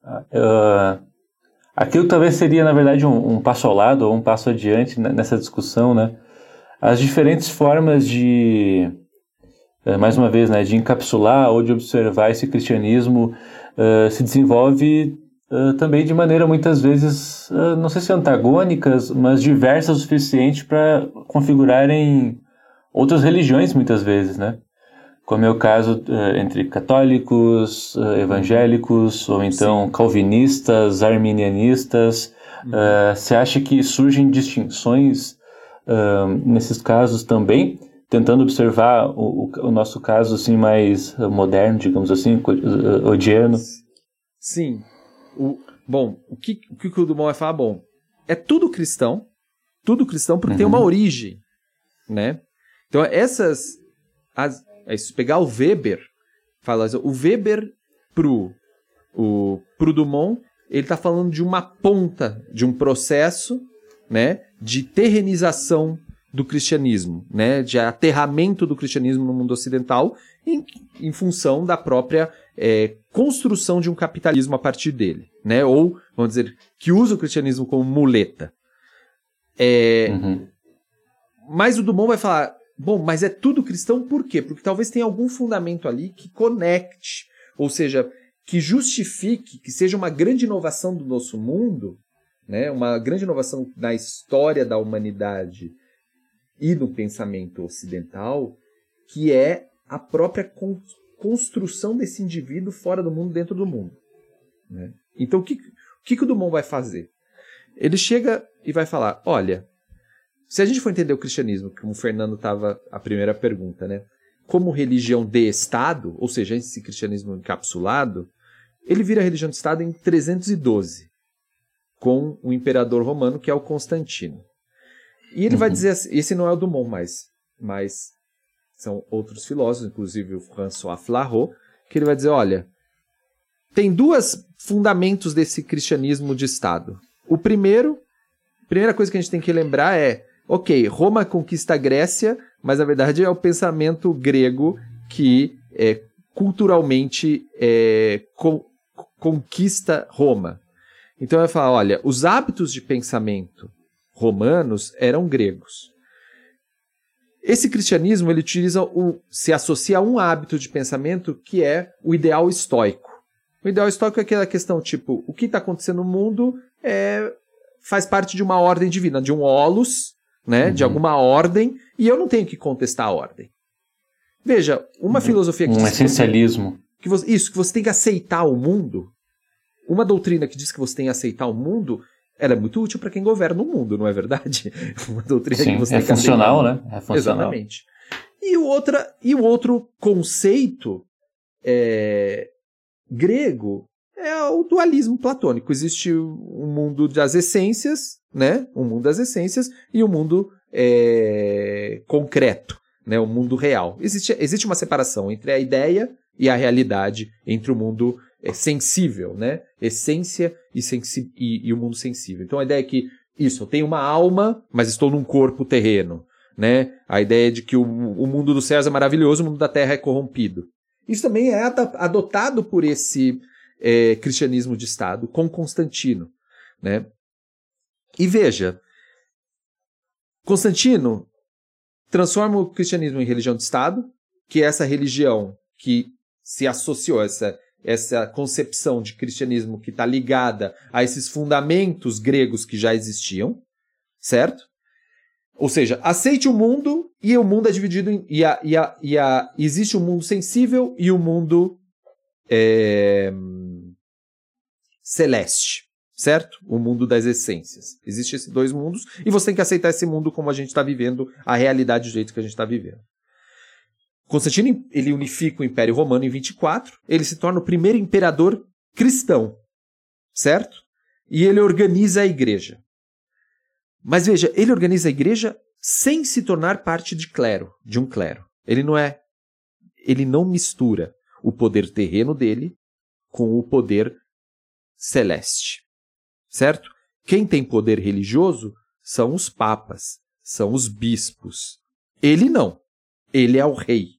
A: uh, aquilo talvez seria, na verdade, um, um passo ao lado ou um passo adiante nessa discussão, né? As diferentes formas de, uh, mais uma vez, né, de encapsular ou de observar esse cristianismo uh, se desenvolve uh, também de maneira, muitas vezes, uh, não sei se antagônicas, mas diversas o suficiente para configurarem outras religiões, muitas vezes, né? Como é o caso uh, entre católicos, uh, evangélicos, ou então Sim. calvinistas, arminianistas. Você uhum. uh, acha que surgem distinções uh, nesses casos também, tentando observar o, o, o nosso caso assim, mais moderno, digamos assim, odiano?
C: Sim. O, bom, o que, o que o Dumont vai falar? Bom, é tudo cristão, tudo cristão porque uhum. tem uma origem, né? Então essas... As, É isso, pegar o Weber, fala, o Weber pro, o, pro Dumont, ele está falando de uma ponta, de um processo, né, de terrenização do cristianismo, né, de aterramento do cristianismo no mundo ocidental em, em função da própria é, construção de um capitalismo a partir dele, né? Ou, vamos dizer, que usa o cristianismo como muleta. É,
A: uhum.
C: Mas o Dumont vai falar, bom, mas é tudo cristão por quê? Porque talvez tenha algum fundamento ali que conecte, ou seja, que justifique, que seja uma grande inovação do nosso mundo, né? Uma grande inovação na história da humanidade e no pensamento ocidental, que é a própria con- construção desse indivíduo fora do mundo, dentro do mundo, né? Então, o que, o que, que o Dumont vai fazer? Ele chega e vai falar, olha, se a gente for entender o cristianismo, como o Fernando estava a primeira pergunta, né? Como religião de Estado, ou seja, esse cristianismo encapsulado, ele vira religião de Estado em trezentos e doze, com o imperador romano, que é o Constantino. E ele uhum. vai dizer assim, esse não é o Dumont mais, mas são outros filósofos, inclusive o François Flarot, que ele vai dizer, olha, tem dois fundamentos desse cristianismo de Estado. O primeiro, a primeira coisa que a gente tem que lembrar é, ok, Roma conquista a Grécia, mas na verdade é o pensamento grego que é, culturalmente é, co- conquista Roma. Então vai falar, olha, os hábitos de pensamento romanos eram gregos. Esse cristianismo, ele utiliza o, se associa a um hábito de pensamento que é o ideal estoico. O ideal estoico é aquela questão, tipo, o que está acontecendo no mundo é, faz parte de uma ordem divina, de um holos, né, uhum. de alguma ordem, e eu não tenho que contestar a ordem. Veja, uma uhum. filosofia que
A: um
C: diz
A: essencialismo.
C: Que você, isso, que você tem que aceitar o mundo, uma doutrina que diz que você tem que aceitar o mundo, ela é muito útil para quem governa o mundo, não é verdade? Uma doutrina
A: Sim,
C: que você
A: é
C: tem que
A: funcional,
C: aceitar.
A: né? É funcional.
C: Exatamente. E o, outra, e o outro conceito é, grego é o dualismo platônico. Existe um mundo das essências, né? Um mundo das essências e um mundo é, concreto, né? O mundo real. Existe, existe uma separação entre a ideia e a realidade, entre o mundo é, sensível, né? Essência e, sensi- e, e o mundo sensível. Então a ideia é que, isso, eu tenho uma alma, mas estou num corpo terreno, né? A ideia de que o, o mundo dos céus é maravilhoso, o mundo da terra é corrompido. Isso também é adotado por esse é, cristianismo de Estado, com Constantino, né? E veja, Constantino transforma o cristianismo em religião de Estado, que é essa religião que se associou, essa, essa concepção de cristianismo que está ligada a esses fundamentos gregos que já existiam, certo? Ou seja, aceite o mundo e o mundo é dividido em... E, a, e, a, e a, existe o mundo sensível e o mundo é, celeste, certo? O mundo das essências. Existem esses dois mundos e você tem que aceitar esse mundo como a gente está vivendo, a realidade do jeito que a gente está vivendo. Constantino, ele unifica o Império Romano em vinte e quatro, ele se torna o primeiro imperador cristão, certo? E ele organiza a igreja. Mas veja, ele organiza a igreja sem se tornar parte de clero, de um clero. Ele não é, ele não mistura o poder terreno dele com o poder celeste, certo? Quem tem poder religioso são os papas, são os bispos. Ele não, ele é o rei.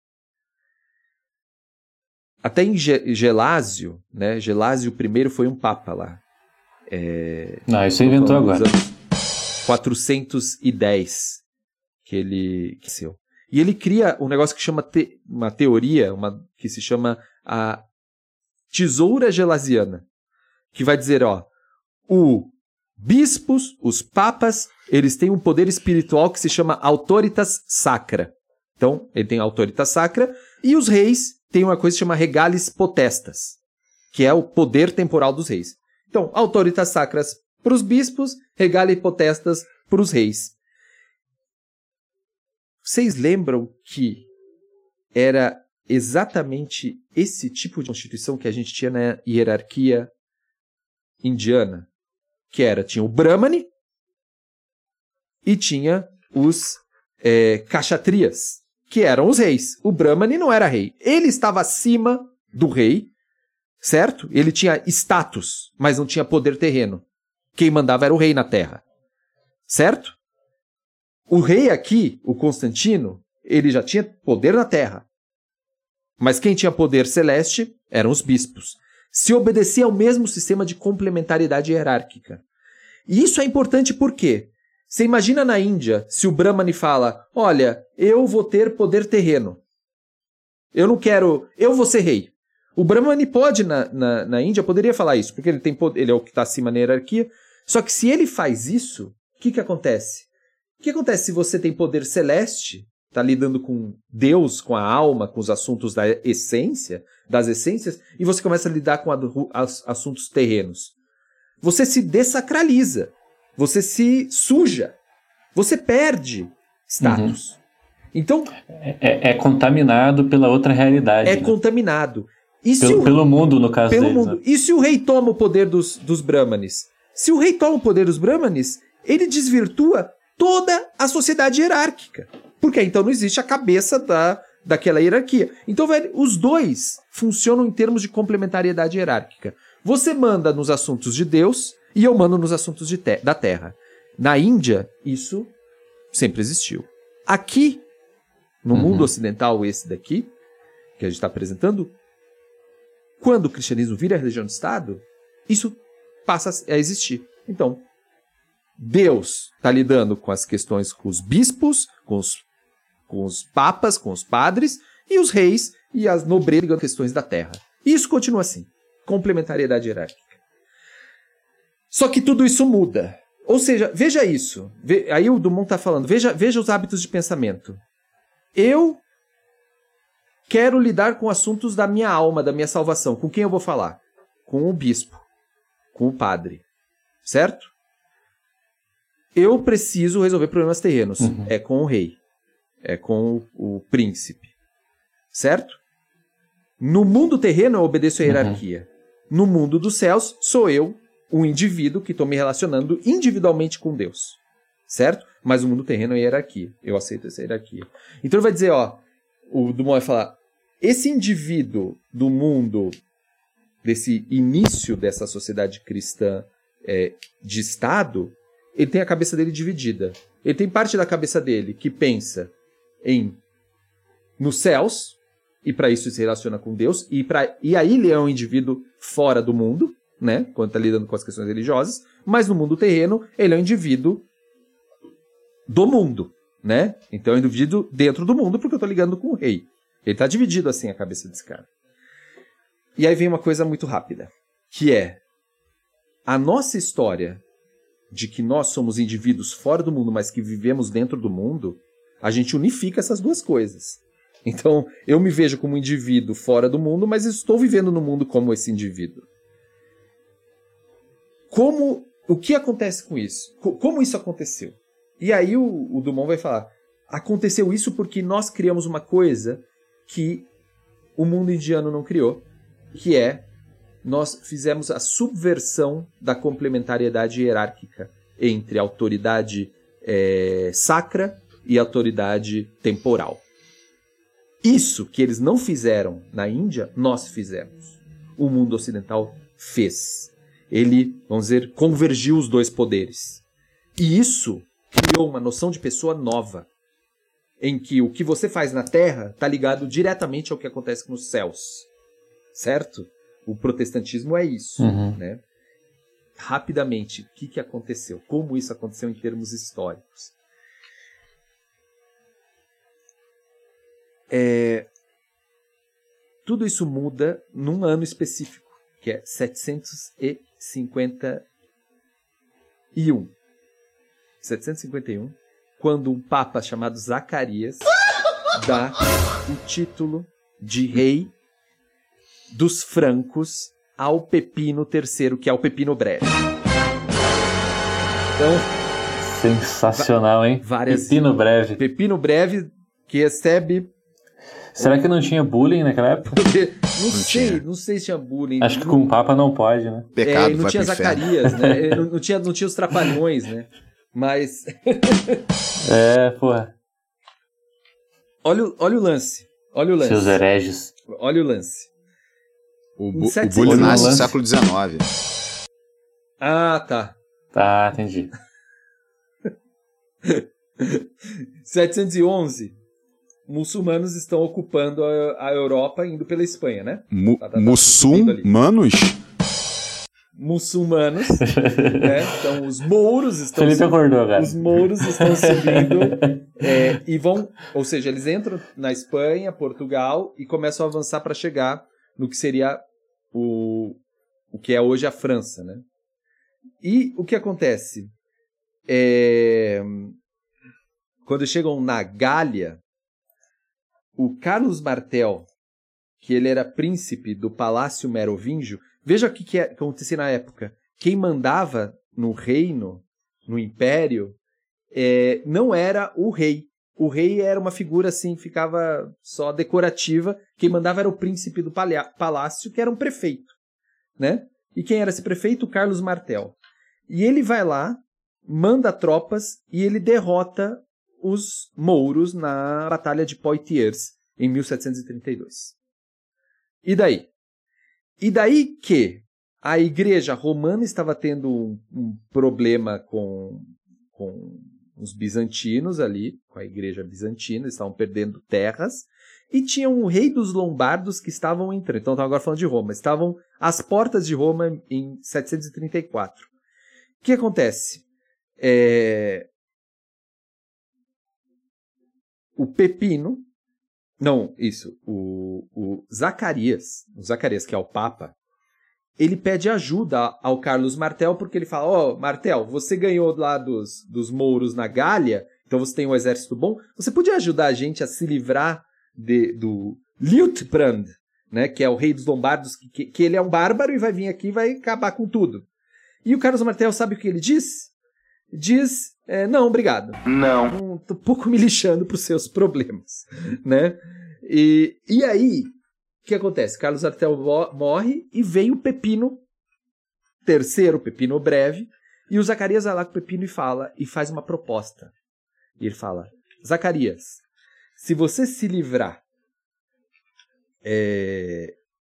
C: Até em Gelásio, né? Gelásio I foi um papa lá. É,
A: não, isso você inventou agora.
C: quatrocentos e dez que ele nasceu. E ele cria um negócio que chama te, uma teoria, uma, que se chama a tesoura gelasiana, que vai dizer, ó, os bispos, os papas, eles têm um poder espiritual que se chama autoritas sacra. Então, ele tem a autoritas sacra, e os reis têm uma coisa que se chama regales potestas, que é o poder temporal dos reis. Então, autoritas sacras para os bispos, regales potestas para os reis. Vocês lembram que era exatamente esse tipo de constituição que a gente tinha na hierarquia indiana? Que era, tinha o Brahmani e tinha os é, Kshatriyas, que eram os reis. O Brahmani não era rei. Ele estava acima do rei, certo? Ele tinha status, mas não tinha poder terreno. Quem mandava era o rei na terra, certo? O rei aqui, o Constantino, ele já tinha poder na terra. Mas quem tinha poder celeste eram os bispos. Se obedecia ao mesmo sistema de complementariedade hierárquica. E isso é importante por quê? Você imagina na Índia, se o Brahmane fala, olha, eu vou ter poder terreno. Eu não quero, eu vou ser rei. O Brahmane pode, na, na, na Índia, poderia falar isso, porque ele, tem, ele é o que está acima na hierarquia. Só que se ele faz isso, o que, que acontece? O que acontece se você tem poder celeste, está lidando com Deus, com a alma, com os assuntos da essência, das essências, e você começa a lidar com a, as, assuntos terrenos? Você se dessacraliza, você se suja, você perde status. Uhum. Então,
A: é, é contaminado pela outra realidade.
C: É
A: né?
C: contaminado. E
A: pelo,
C: o,
A: pelo mundo, no caso
C: pelo
A: deles.
C: Mundo.
A: Né?
C: E se o rei toma o poder dos, dos Brahmanes? Se o rei toma o poder dos Brahmanes, ele desvirtua toda a sociedade hierárquica. Porque então não existe a cabeça da, daquela hierarquia. Então, velho, os dois funcionam em termos de complementariedade hierárquica. Você manda nos assuntos de Deus e eu mando nos assuntos de te- da Terra. Na Índia, isso sempre existiu. Aqui, no uhum. mundo ocidental, esse daqui, que a gente está apresentando, quando o cristianismo vira a religião de Estado, isso passa a existir. Então, Deus está lidando com as questões com os bispos, com os, com os papas, com os padres, e os reis e as nobrezas ligando questões da terra. E isso continua assim. Complementariedade hierárquica. Só que tudo isso muda. Ou seja, veja isso. Ve- aí o Dumont está falando, veja, veja os hábitos de pensamento. Eu quero lidar com assuntos da minha alma, da minha salvação. Com quem eu vou falar? Com o bispo, com o padre. Certo? Eu preciso resolver problemas terrenos. Uhum. É com o rei. É com o, o príncipe. Certo? No mundo terreno eu obedeço a hierarquia. Uhum. No mundo dos céus sou eu, um indivíduo que estou me relacionando individualmente com Deus. Certo? Mas o mundo terreno é hierarquia. Eu aceito essa hierarquia. Então ele vai dizer, ó, o Dumont vai falar, esse indivíduo do mundo, desse início dessa sociedade cristã é, de Estado, ele tem a cabeça dele dividida. Ele tem parte da cabeça dele que pensa em nos céus, e para isso se relaciona com Deus, e, pra, e aí ele é um indivíduo fora do mundo, né, quando está lidando com as questões religiosas, mas no mundo terreno ele é um indivíduo do mundo, né? Então é um indivíduo dentro do mundo porque eu estou ligando com o rei. Ele está dividido assim a cabeça desse cara. E aí vem uma coisa muito rápida, que é a nossa história de que nós somos indivíduos fora do mundo, mas que vivemos dentro do mundo, a gente unifica essas duas coisas. Então, eu me vejo como um indivíduo fora do mundo, mas estou vivendo no mundo como esse indivíduo. Como, o que acontece com isso? Como isso aconteceu? E aí o, o Dumont vai falar, aconteceu isso porque nós criamos uma coisa que o mundo indiano não criou, que é, nós fizemos a subversão da complementariedade hierárquica entre a autoridade é, sacra e a autoridade temporal. Isso que eles não fizeram na Índia, nós fizemos. O mundo ocidental fez. Ele, vamos dizer, convergiu os dois poderes. E isso criou uma noção de pessoa nova, em que o que você faz na Terra está ligado diretamente ao que acontece nos céus. Certo? O protestantismo é isso. Uhum. Né? Rapidamente, o que, que aconteceu? Como isso aconteceu em termos históricos? É... Tudo isso muda num ano específico, que é setecentos e cinquenta e um. setecentos e cinquenta e um, quando um papa chamado Zacarias dá o título de rei dos francos ao Pepino terceiro, que é o Pepino Breve. Então,
A: sensacional, hein?
C: Várias...
A: Pepino Breve.
C: Pepino Breve, que recebe...
A: Será que não tinha bullying naquela época?
C: Não, não sei, tinha. não sei se tinha bullying.
A: Acho que com o Papa não pode, né?
B: Pecado,
C: é, não
B: vai
C: tinha Zacarias, né? não, não, tinha, não tinha os trapalhões, né? Mas...
A: é, porra.
C: Olha, olha o lance. Olha o lance.
A: Seus hereges.
C: Olha o lance.
B: O, bu- o bullying nasce no século dezenove.
C: Ah, tá.
A: Tá, entendi.
C: setecentos e onze, muçulmanos estão ocupando a, a Europa indo pela Espanha, né?
B: Mu-
C: Tá, tá, tá
B: muçulmanos?
C: Muçulmanos, né? Então os mouros estão
A: Felipe acordou, cara.
C: os mouros estão subindo é, e vão, ou seja, eles entram na Espanha, Portugal e começam a avançar para chegar no que seria o, o que é hoje a França, né? E o que acontece? É, quando chegam na Gália, o Carlos Martel, que ele era príncipe do Palácio Merovingio, veja o que, que, é, que acontecia na época. Quem mandava no reino, no império, é, não era o rei. O rei era uma figura assim, ficava só decorativa. Quem mandava era o príncipe do palha- palácio, que era um prefeito, né? E quem era esse prefeito? Carlos Martel. E ele vai lá, manda tropas e ele derrota os mouros na Batalha de Poitiers, em mil setecentos e trinta e dois. E daí? E daí que a igreja romana estava tendo um, um problema com, com os bizantinos ali, com a igreja bizantina, estavam perdendo terras, e tinha um rei dos lombardos que estavam entrando. Então, agora falando de Roma, estavam às portas de Roma em setecentos e trinta e quatro. O que acontece? É... O Pepino, não, isso, o, o Zacarias, o Zacarias, que é o Papa, ele pede ajuda ao Carlos Martel, porque ele fala, ó, oh, Martel, você ganhou lá dos, dos mouros na Gália, então você tem um exército bom, você podia ajudar a gente a se livrar de, do Liutprand, né, que é o rei dos lombardos, que, que ele é um bárbaro e vai vir aqui e vai acabar com tudo. E o Carlos Martel sabe o que ele diz? Diz, é, não, obrigado. Não. Tô pouco me lixando pros seus problemas, né? E, e aí, o que acontece? Carlos Martel morre e vem o Pepino terceiro, Pepino Breve, e o Zacarias vai lá com o Pepino e fala, e faz uma proposta. E ele fala, Zacarias, se você se livrar é,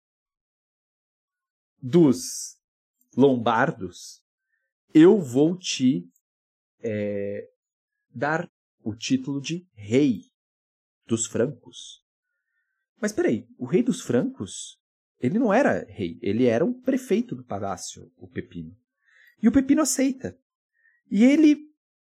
C: dos lombardos, eu vou te é, dar o título de rei dos francos. Mas peraí, o rei dos francos, ele não era rei, ele era um prefeito do palácio, o Pepino. E o Pepino aceita. E ele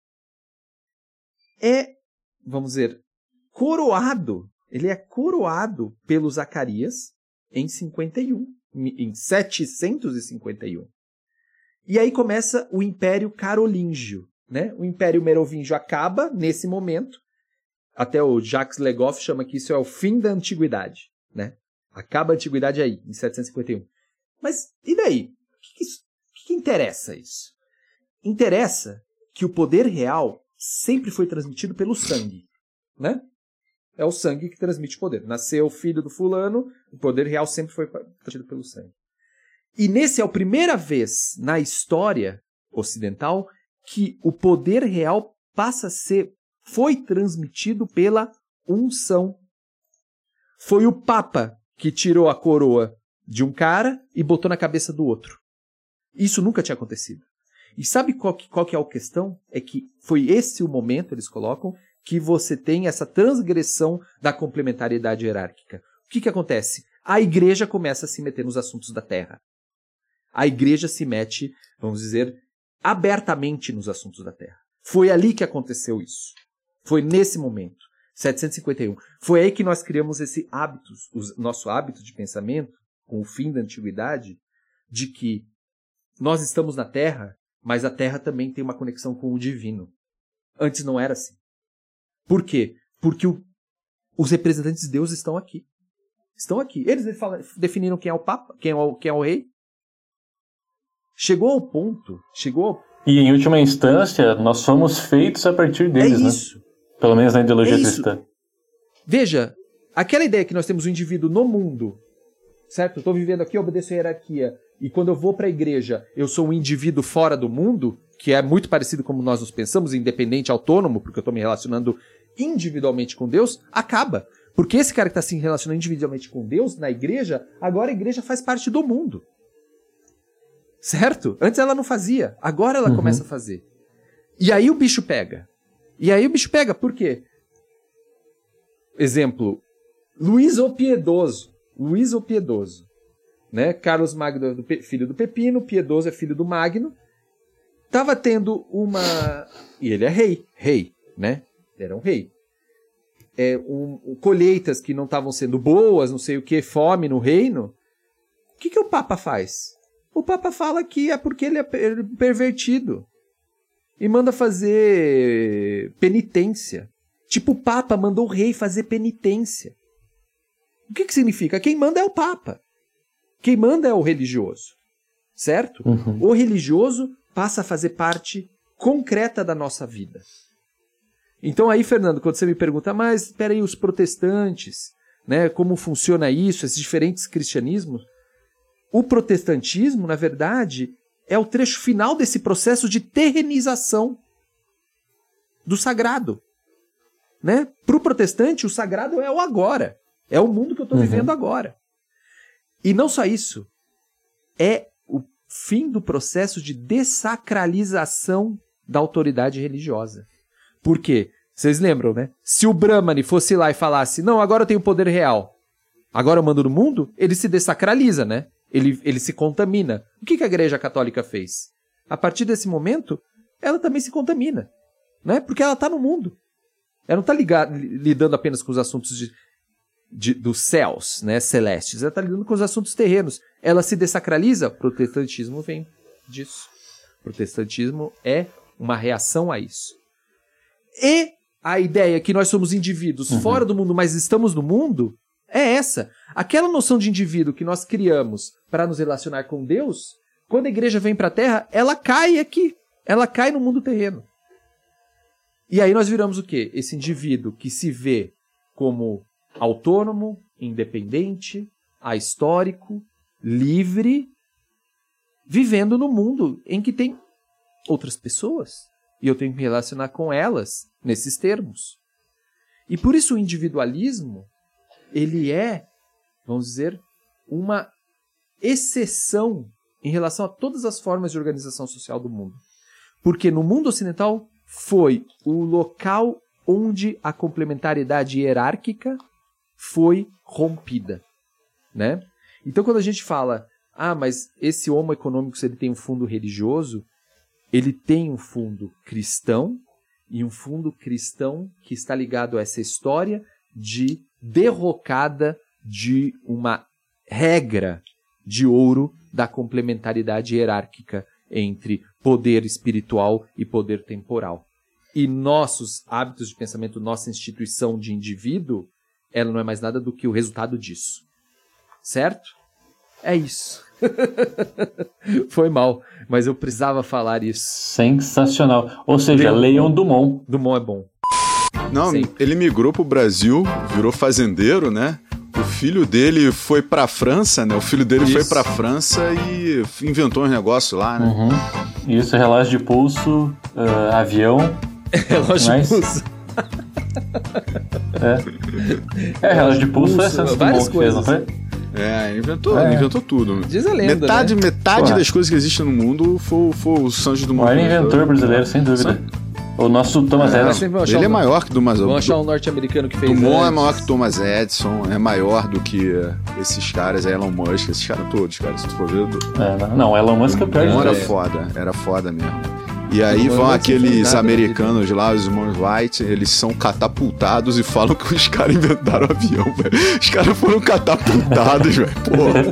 C: é, vamos dizer, coroado, ele é coroado pelo Zacarias em cinquenta e um, em setecentos e cinquenta e um. E aí começa o Império Carolíngio, né? O Império Merovingio acaba nesse momento. Até o Jacques Legoff chama que isso é o fim da antiguidade, né? Acaba a antiguidade aí, em setecentos e cinquenta e um. Mas e daí? O que, que, isso, o que, que interessa isso? Interessa que o poder real sempre foi transmitido pelo sangue, né? É o sangue que transmite poder. Nasceu o filho do fulano, o poder real sempre foi transmitido pelo sangue. E nesse é a primeira vez na história ocidental que o poder real passa a ser, foi transmitido pela unção. Foi o Papa que tirou a coroa de um cara e botou na cabeça do outro. Isso nunca tinha acontecido. E sabe qual que, qual que é a questão? É que foi esse o momento, eles colocam, que você tem essa transgressão da complementariedade hierárquica. O que que acontece? A igreja começa a se meter nos assuntos da terra. A igreja se mete, vamos dizer, abertamente nos assuntos da terra. Foi ali que aconteceu isso. Foi nesse momento, setecentos e cinquenta e um. Foi aí que nós criamos esse hábito, o nosso hábito de pensamento, com o fim da antiguidade, de que nós estamos na terra, mas a terra também tem uma conexão com o divino. Antes não era assim. Por quê? Porque o, os representantes de Deus estão aqui. Estão aqui. Eles falam, definiram quem é o Papa, quem é o, quem é o rei. Chegou ao ponto, chegou ao...
A: E em última instância, nós somos feitos a partir deles,
C: é isso.
A: né? Pelo menos na ideologia
C: é
A: cristã.
C: Veja, aquela ideia que nós temos um indivíduo no mundo, certo? Eu estou vivendo aqui, eu obedeço a hierarquia, e quando eu vou para a igreja, eu sou um indivíduo fora do mundo, que é muito parecido como nós nos pensamos, independente, autônomo, porque eu estou me relacionando individualmente com Deus, acaba. Porque esse cara que está se relacionando individualmente com Deus, na igreja, agora a igreja faz parte do mundo. Certo? Antes ela não fazia, agora ela uhum. começa a fazer. E aí o bicho pega. E aí o bicho pega, por quê? exemplo, Luís o Piedoso. Luís o Piedoso. Né? Carlos Magno é do Pe- filho do Pepino, Piedoso é filho do Magno. Tava tendo uma... E ele é rei, rei, né? Era um rei. É, um, um, colheitas que não estavam sendo boas, não sei o que, fome no reino. O que, que o Papa faz? O Papa fala que é porque ele é per- pervertido. E manda fazer penitência. Tipo, o Papa mandou o rei fazer penitência. O que, que significa? Quem manda é o Papa. Quem manda é o religioso. Certo?
A: Uhum.
C: O religioso passa a fazer parte concreta da nossa vida. Então aí, Fernando, quando você me pergunta, mas espera aí, os protestantes, né, como funciona isso, esses diferentes cristianismos, o protestantismo, na verdade, é o trecho final desse processo de terrenização do sagrado. Né? Para o protestante, o sagrado é o agora. É o mundo que eu estou
A: uhum.
C: vivendo agora. E não só isso. É o fim do processo de dessacralização da autoridade religiosa. Por quê? Vocês lembram, né? Se o Brahmani fosse lá e falasse, não, agora eu tenho poder real, agora eu mando no mundo, ele se dessacraliza, né? Ele, ele se contamina. O que, que a Igreja Católica fez? A partir desse momento, ela também se contamina. Né? Porque ela está no mundo. Ela não está lidando apenas com os assuntos de, de, dos céus, né, celestes. Ela está lidando com os assuntos terrenos. Ela se dessacraliza. O protestantismo vem disso. O protestantismo é uma reação a isso. E a ideia que nós somos indivíduos uhum. fora do mundo, mas estamos no mundo, é essa. Aquela noção de indivíduo que nós criamos para nos relacionar com Deus, quando a igreja vem para a Terra, ela cai aqui. Ela cai no mundo terreno. E aí nós viramos o quê? Esse indivíduo que se vê como autônomo, independente, ahistórico, livre, vivendo no mundo em que tem outras pessoas. E eu tenho que me relacionar com elas nesses termos. E por isso o individualismo, ele é, vamos dizer, uma exceção em relação a todas as formas de organização social do mundo. Porque no mundo ocidental foi o local onde a complementariedade hierárquica foi rompida, né? Então quando a gente fala, ah, mas esse homo econômico, se ele tem um fundo religioso, ele tem um fundo cristão, e um fundo cristão que está ligado a essa história de derrocada de uma regra de ouro da complementaridade hierárquica entre poder espiritual e poder temporal. E nossos hábitos de pensamento, nossa instituição de indivíduo, ela não é mais nada do que o resultado disso. Certo? É isso. Foi mal, mas eu precisava falar isso.
A: Sensacional. Ou seja, leiam Dumont.
C: Dumont é bom.
B: Não,
C: Sim.
B: Ele migrou pro Brasil, virou fazendeiro, né? O filho dele foi pra França, né? O filho dele
C: Isso.
B: foi pra França e inventou um negócio lá, né?
A: Uhum. Isso, relógio de pulso, uh, avião.
C: Relógio
A: Mas...
C: de pulso.
A: É. é, relógio de pulso foi a Santos
C: várias
A: Dumont que fez, não
C: coisas.
A: foi?
B: É, inventou,
A: É.
B: inventou tudo.
C: Diz a lenda,
B: metade
C: né?
B: metade
A: Porra.
B: das coisas que existem no mundo foi, foi o Santos
A: O
B: Dumont.
A: maior inventor brasileiro, sem dúvida. O nosso Thomas
B: É.
C: Mas
A: Edison.
C: sempre vão achar
B: Ele é
C: um-
B: maior que Thomas
C: Vão achar
B: Edison.
C: um norte-americano que fez
B: Dumont é
C: antes.
B: maior que Thomas Edison, é maior do que esses caras, Elon Musk, esses caras todos, cara. Se tu for ver, do...
A: É, não, não, Elon Musk é o pior de
B: Dumont era
A: todos.
B: foda, era foda mesmo. E aí
C: Dumont
B: vão
C: não fez
B: aqueles
C: nada na
B: americanos lá, os irmãos White, eles são catapultados e falam que os caras inventaram avião, velho. Os caras foram catapultados, velho. Porra.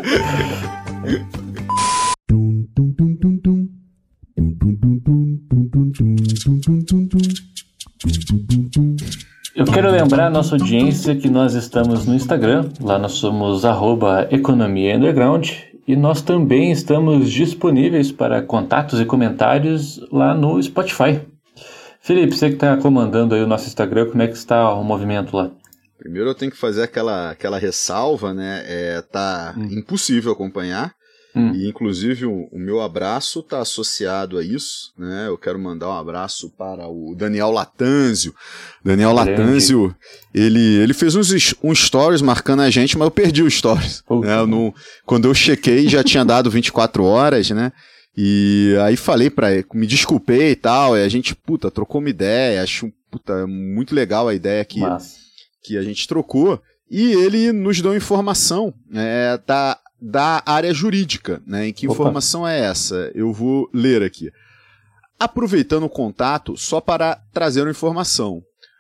A: Eu quero lembrar a nossa audiência que nós estamos no Instagram, lá nós somos arroba Economia Underground, e nós também estamos disponíveis para contatos e comentários lá no Spotify. Felipe, você que está comandando aí o nosso Instagram, como é que está o movimento lá?
B: Primeiro eu tenho que fazer aquela, aquela ressalva, né? É, tá
A: Hum.
B: impossível acompanhar.
A: Hum.
B: E inclusive o, o meu abraço está associado a isso, né? Eu quero mandar um abraço para o Daniel Latanzio. Daniel
A: Grande.
B: Latanzio, ele, ele fez uns, es- uns stories marcando a gente, mas eu perdi os stories.
A: Puta.
B: Né? Eu não- quando eu chequei já tinha dado vinte e quatro horas, né? E aí falei pra ele, me desculpei e tal, e a gente, puta, trocou uma ideia, acho, puta, muito legal a ideia que,
A: Mas,
B: que a gente trocou, e ele nos deu informação é, da, da área jurídica, né? Em que
A: Opa.
B: informação é essa? Eu vou ler aqui. Aproveitando o contato, só para trazer uma informação.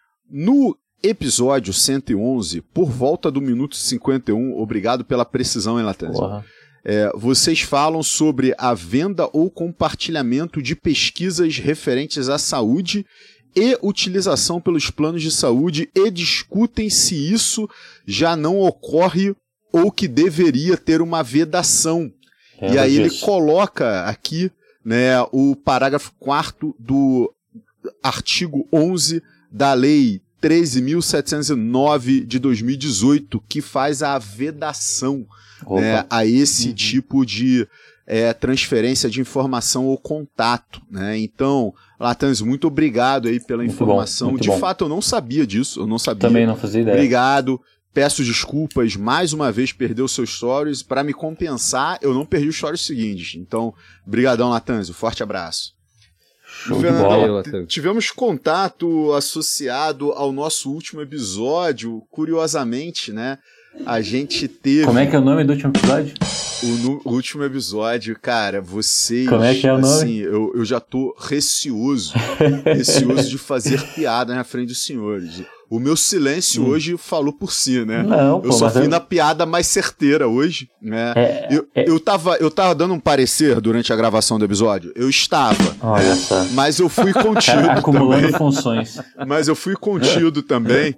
B: No episódio cento e onze, por volta do minuto cinquenta e um, obrigado pela precisão, hein, Latêncio? É, vocês falam sobre a venda ou compartilhamento de pesquisas referentes à saúde e utilização pelos planos de saúde e discutem se isso já não ocorre ou que deveria ter uma vedação. É, e aí ele coloca aqui, né, o parágrafo quarto do artigo onze da Lei treze mil setecentos e nove de dois mil e dezoito, que faz a vedação, né, a esse uhum. tipo de é, transferência de informação ou contato, né? Então, Latêncio, muito obrigado aí pela muito informação. Bom, de bom. fato, eu não sabia disso, eu não sabia.
A: Também não fazia ideia.
B: Obrigado. Peço desculpas, mais uma vez perdeu seus stories. Para me compensar, eu não perdi os stories seguintes. Então, brigadão, Latêncio. Forte abraço.
A: Show de bola.
B: Tivemos contato associado ao nosso último episódio. Curiosamente, né? A gente teve...
A: Como é que é o nome do último episódio?
B: O, no, o último episódio, cara, vocês...
A: Como é que é o nome?
B: Assim, eu, eu já tô receoso. receoso de fazer piada na frente dos senhores. O meu silêncio hum. hoje falou por si, né?
A: Não,
B: eu
A: pô,
B: só fui
A: eu...
B: na piada mais certeira hoje, né?
A: É,
B: eu,
A: é...
B: eu, tava, eu tava dando um parecer durante a gravação do episódio. Eu estava.
A: Olha né? só.
B: Mas eu fui contido
A: acumulando
B: também.
A: funções.
B: Mas eu fui contido também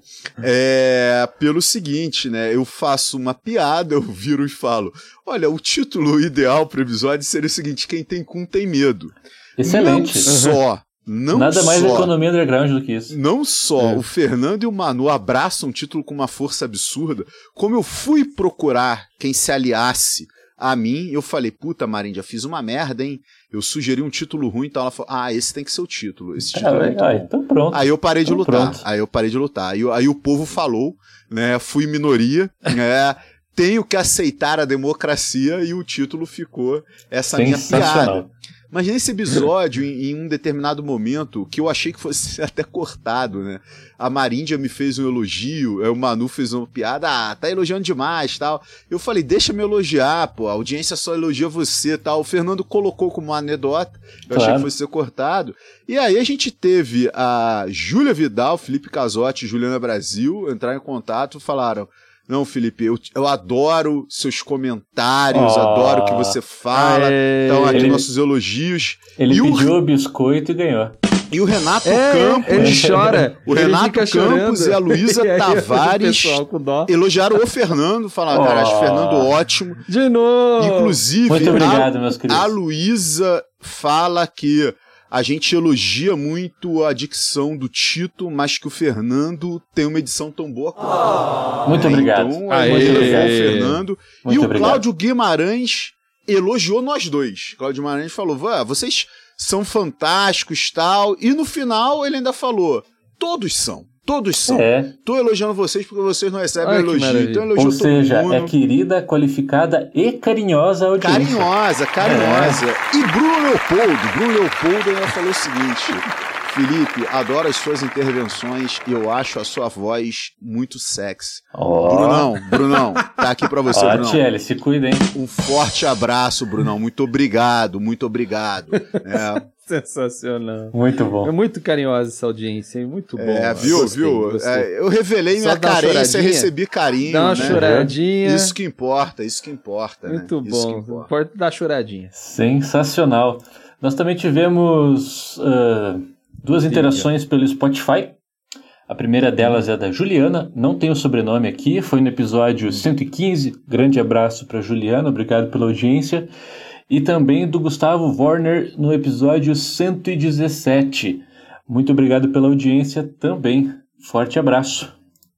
B: é, pelo seguinte, né? Eu faço uma piada, eu viro e falo: olha, o título ideal para o episódio seria o seguinte: quem tem cu tem medo.
A: Excelente.
B: Não só... Não
A: Nada mais
B: só,
A: economia underground do que isso.
B: Não só
A: é.
B: o Fernando e o Manu abraçam o título com uma força absurda, como eu fui procurar quem se aliasse a mim, eu falei, puta, Marindia, fiz uma merda, hein? Eu sugeri um título ruim, então ela falou, ah, esse tem que ser o título. Esse título é, é muito
A: aí,
B: bom.
A: Então pronto.
B: Aí eu parei de
A: então
B: lutar.
A: Pronto.
B: Aí eu parei de lutar. Aí, aí o povo falou, né? Fui minoria, né? Tenho que aceitar a democracia e o título ficou essa minha piada. Mas nesse episódio, em, em um determinado momento, que eu achei que fosse até cortado, né? A Marindia me fez um elogio, o Manu fez uma piada, ah, tá elogiando demais, tal. Eu falei, deixa me elogiar, pô, a audiência só elogia você, tal. O Fernando colocou como uma anedota, eu claro. achei que fosse ser cortado. E aí a gente teve a Júlia Vidal, Felipe Casotti, Juliana Brasil, entrar em contato, falaram... Não, Felipe, eu, eu adoro seus comentários, oh, adoro o que você fala. Aê, então, aqui ele, nossos elogios.
A: Ele
B: e
A: pediu
B: o,
A: o biscoito e ganhou.
B: E o Renato
C: é,
B: Campos.
C: Ele chora.
B: O
C: ele
B: Renato Campos
C: chorando.
B: e a Luísa Tavares elogiaram o Fernando, falaram, oh, cara, acho o Fernando ótimo.
C: De novo.
B: Inclusive,
A: muito obrigado,
B: a,
A: meus queridos.
B: A Luísa fala que a gente elogia muito a dicção do Tito, mas que o Fernando tem uma edição tão boa quanto.
A: Oh, muito é, obrigado.
B: Então, é muito legal o Fernando. Muito e o
A: obrigado.
B: Cláudio Guimarães elogiou nós dois. Cláudio Guimarães falou, vocês são fantásticos, tal. E no final ele ainda falou, todos são. Todos são. É. Tô elogiando vocês porque vocês não recebem Ai, elogio. Então elogio
A: Ou
B: todo
A: seja,
B: mundo.
A: é querida, qualificada e carinhosa audiência.
B: Carinhosa, carinhosa. É. E Bruno Leopoldo. Bruno Leopoldo ainda falou o seguinte... Felipe, adoro as suas intervenções e eu acho a sua voz muito sexy. Oh. Brunão, Brunão, tá aqui pra você, oh, Brunão.
A: Tiele, se cuida, hein?
B: Um forte abraço, Brunão. Muito obrigado, muito obrigado. É.
C: Sensacional.
A: Muito bom.
C: É muito carinhosa essa audiência, hein? Muito bom.
B: É, viu, gostei, viu? Gostei. É, eu revelei
C: Só
B: minha carência e recebi carinho.
C: Dá uma
B: né?
C: choradinha.
B: Isso que importa, isso que importa.
C: Muito
B: né?
C: bom. Importa. importa dar choradinha.
A: Sensacional. Nós também tivemos... Uh... Duas interações pelo Spotify. A primeira delas é da Juliana, não tem o sobrenome aqui, foi no episódio cento e quinze. Grande abraço para Juliana, obrigado pela audiência. E também do Gustavo Warner no episódio cento e dezessete. Muito obrigado pela audiência também. Forte abraço.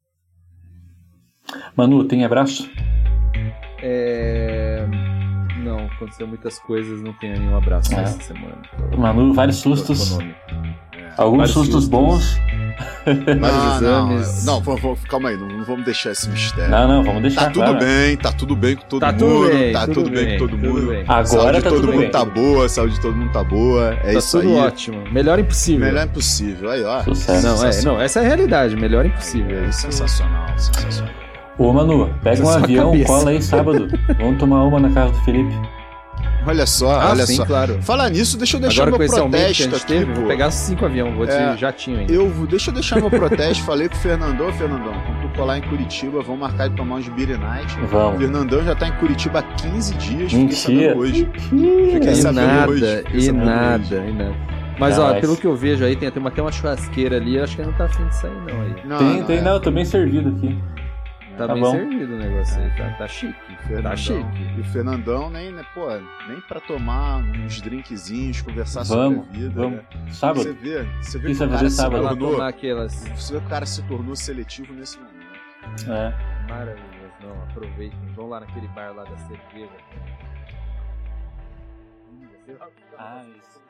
A: Manu, tem abraço?
C: É... Não, aconteceu muitas coisas, não tem nenhum abraço é. nessa semana.
A: Manu, vários sustos. Alguns
C: Vários
A: sustos
C: sustos.
A: bons.
B: Mas não,
C: exames.
B: não, vamos, vamos- calma aí, não, não vamos deixar esse mistério.
A: Não, não, vamos deixar
B: Tá tudo
A: claro.
B: bem, tá tudo bem com todo
C: Tá
B: mundo,
C: tudo bem,
B: tá
C: tudo
B: tudo bem,
C: bem,
B: com todo
C: tudo
B: mundo.
C: bem.
A: Agora
B: saúde
A: tá
B: de todo
A: tudo
B: mundo
A: bem.
B: tá boa, a saúde de todo mundo tá boa. É
C: Tá
B: isso
C: tudo
B: aí.
C: ótimo. Melhor impossível.
B: Melhor impossível. Aí, ó.
A: Sucesso.
C: Não, é, não, essa é a realidade. Melhor impossível.
B: É, sensacional, sensacional.
A: Ô, Manu, pega um
C: Só a
A: avião,
C: cabeça.
A: cola aí sábado. Vamos tomar uma na casa do Felipe.
B: Olha só,
C: Ah,
B: olha
C: sim,
B: só.
C: claro.
B: Falar nisso, deixa eu deixar
C: Agora com
B: meu
C: esse aumento que a
B: protesto
C: gente
B: aqui,
C: teve,
B: pô.
C: vou pegar cinco aviões, vou de
B: É,
C: jatinho ainda.
B: Eu vou, deixa eu deixar meu protesto. Falei com o Fernandão, Ô, Fernandão, quando tu colar em Curitiba, vamos marcar de tomar uns beer night. O
A: Vamos.
B: Fernandão já tá em Curitiba há quinze dias.
A: Mentira.
B: Fiquei sabendo hoje. Fiquei
C: E
B: sabendo
C: nada,
B: hoje. Fiquei
C: e
B: sabendo
C: nada,
B: hoje.
C: e nada. Mas
A: Não,
C: ó,
A: mas-
C: pelo que eu vejo aí, tem, tem uma- até uma churrasqueira ali, eu acho que ele não tá afim de sair não aí.
B: Não,
A: tem,
B: não,
A: tem,
B: é.
A: não, eu tô bem servido aqui.
C: Tá,
A: Tá
C: bem
A: bom.
C: servido o negócio aí, tá, tá chique.
B: Fernandão.
C: Tá chique.
B: E o Fernandão nem, né, pô, nem pra tomar uns drinkzinhos, conversar
A: Vamos,
B: sobre a vida.
A: vamos.
B: Né? Você
A: Sábado?
B: vê, você vê
A: Isso
B: que o
A: vai
B: cara
A: fazer
B: se
A: sábado.
C: Vai lá
B: tornou,
C: tomar aquelas...
B: você vê que o cara se tornou seletivo nesse momento.
A: É.
C: Maravilhoso, não, aproveitem, vão lá naquele bar lá da cerveja.
A: Ah, isso.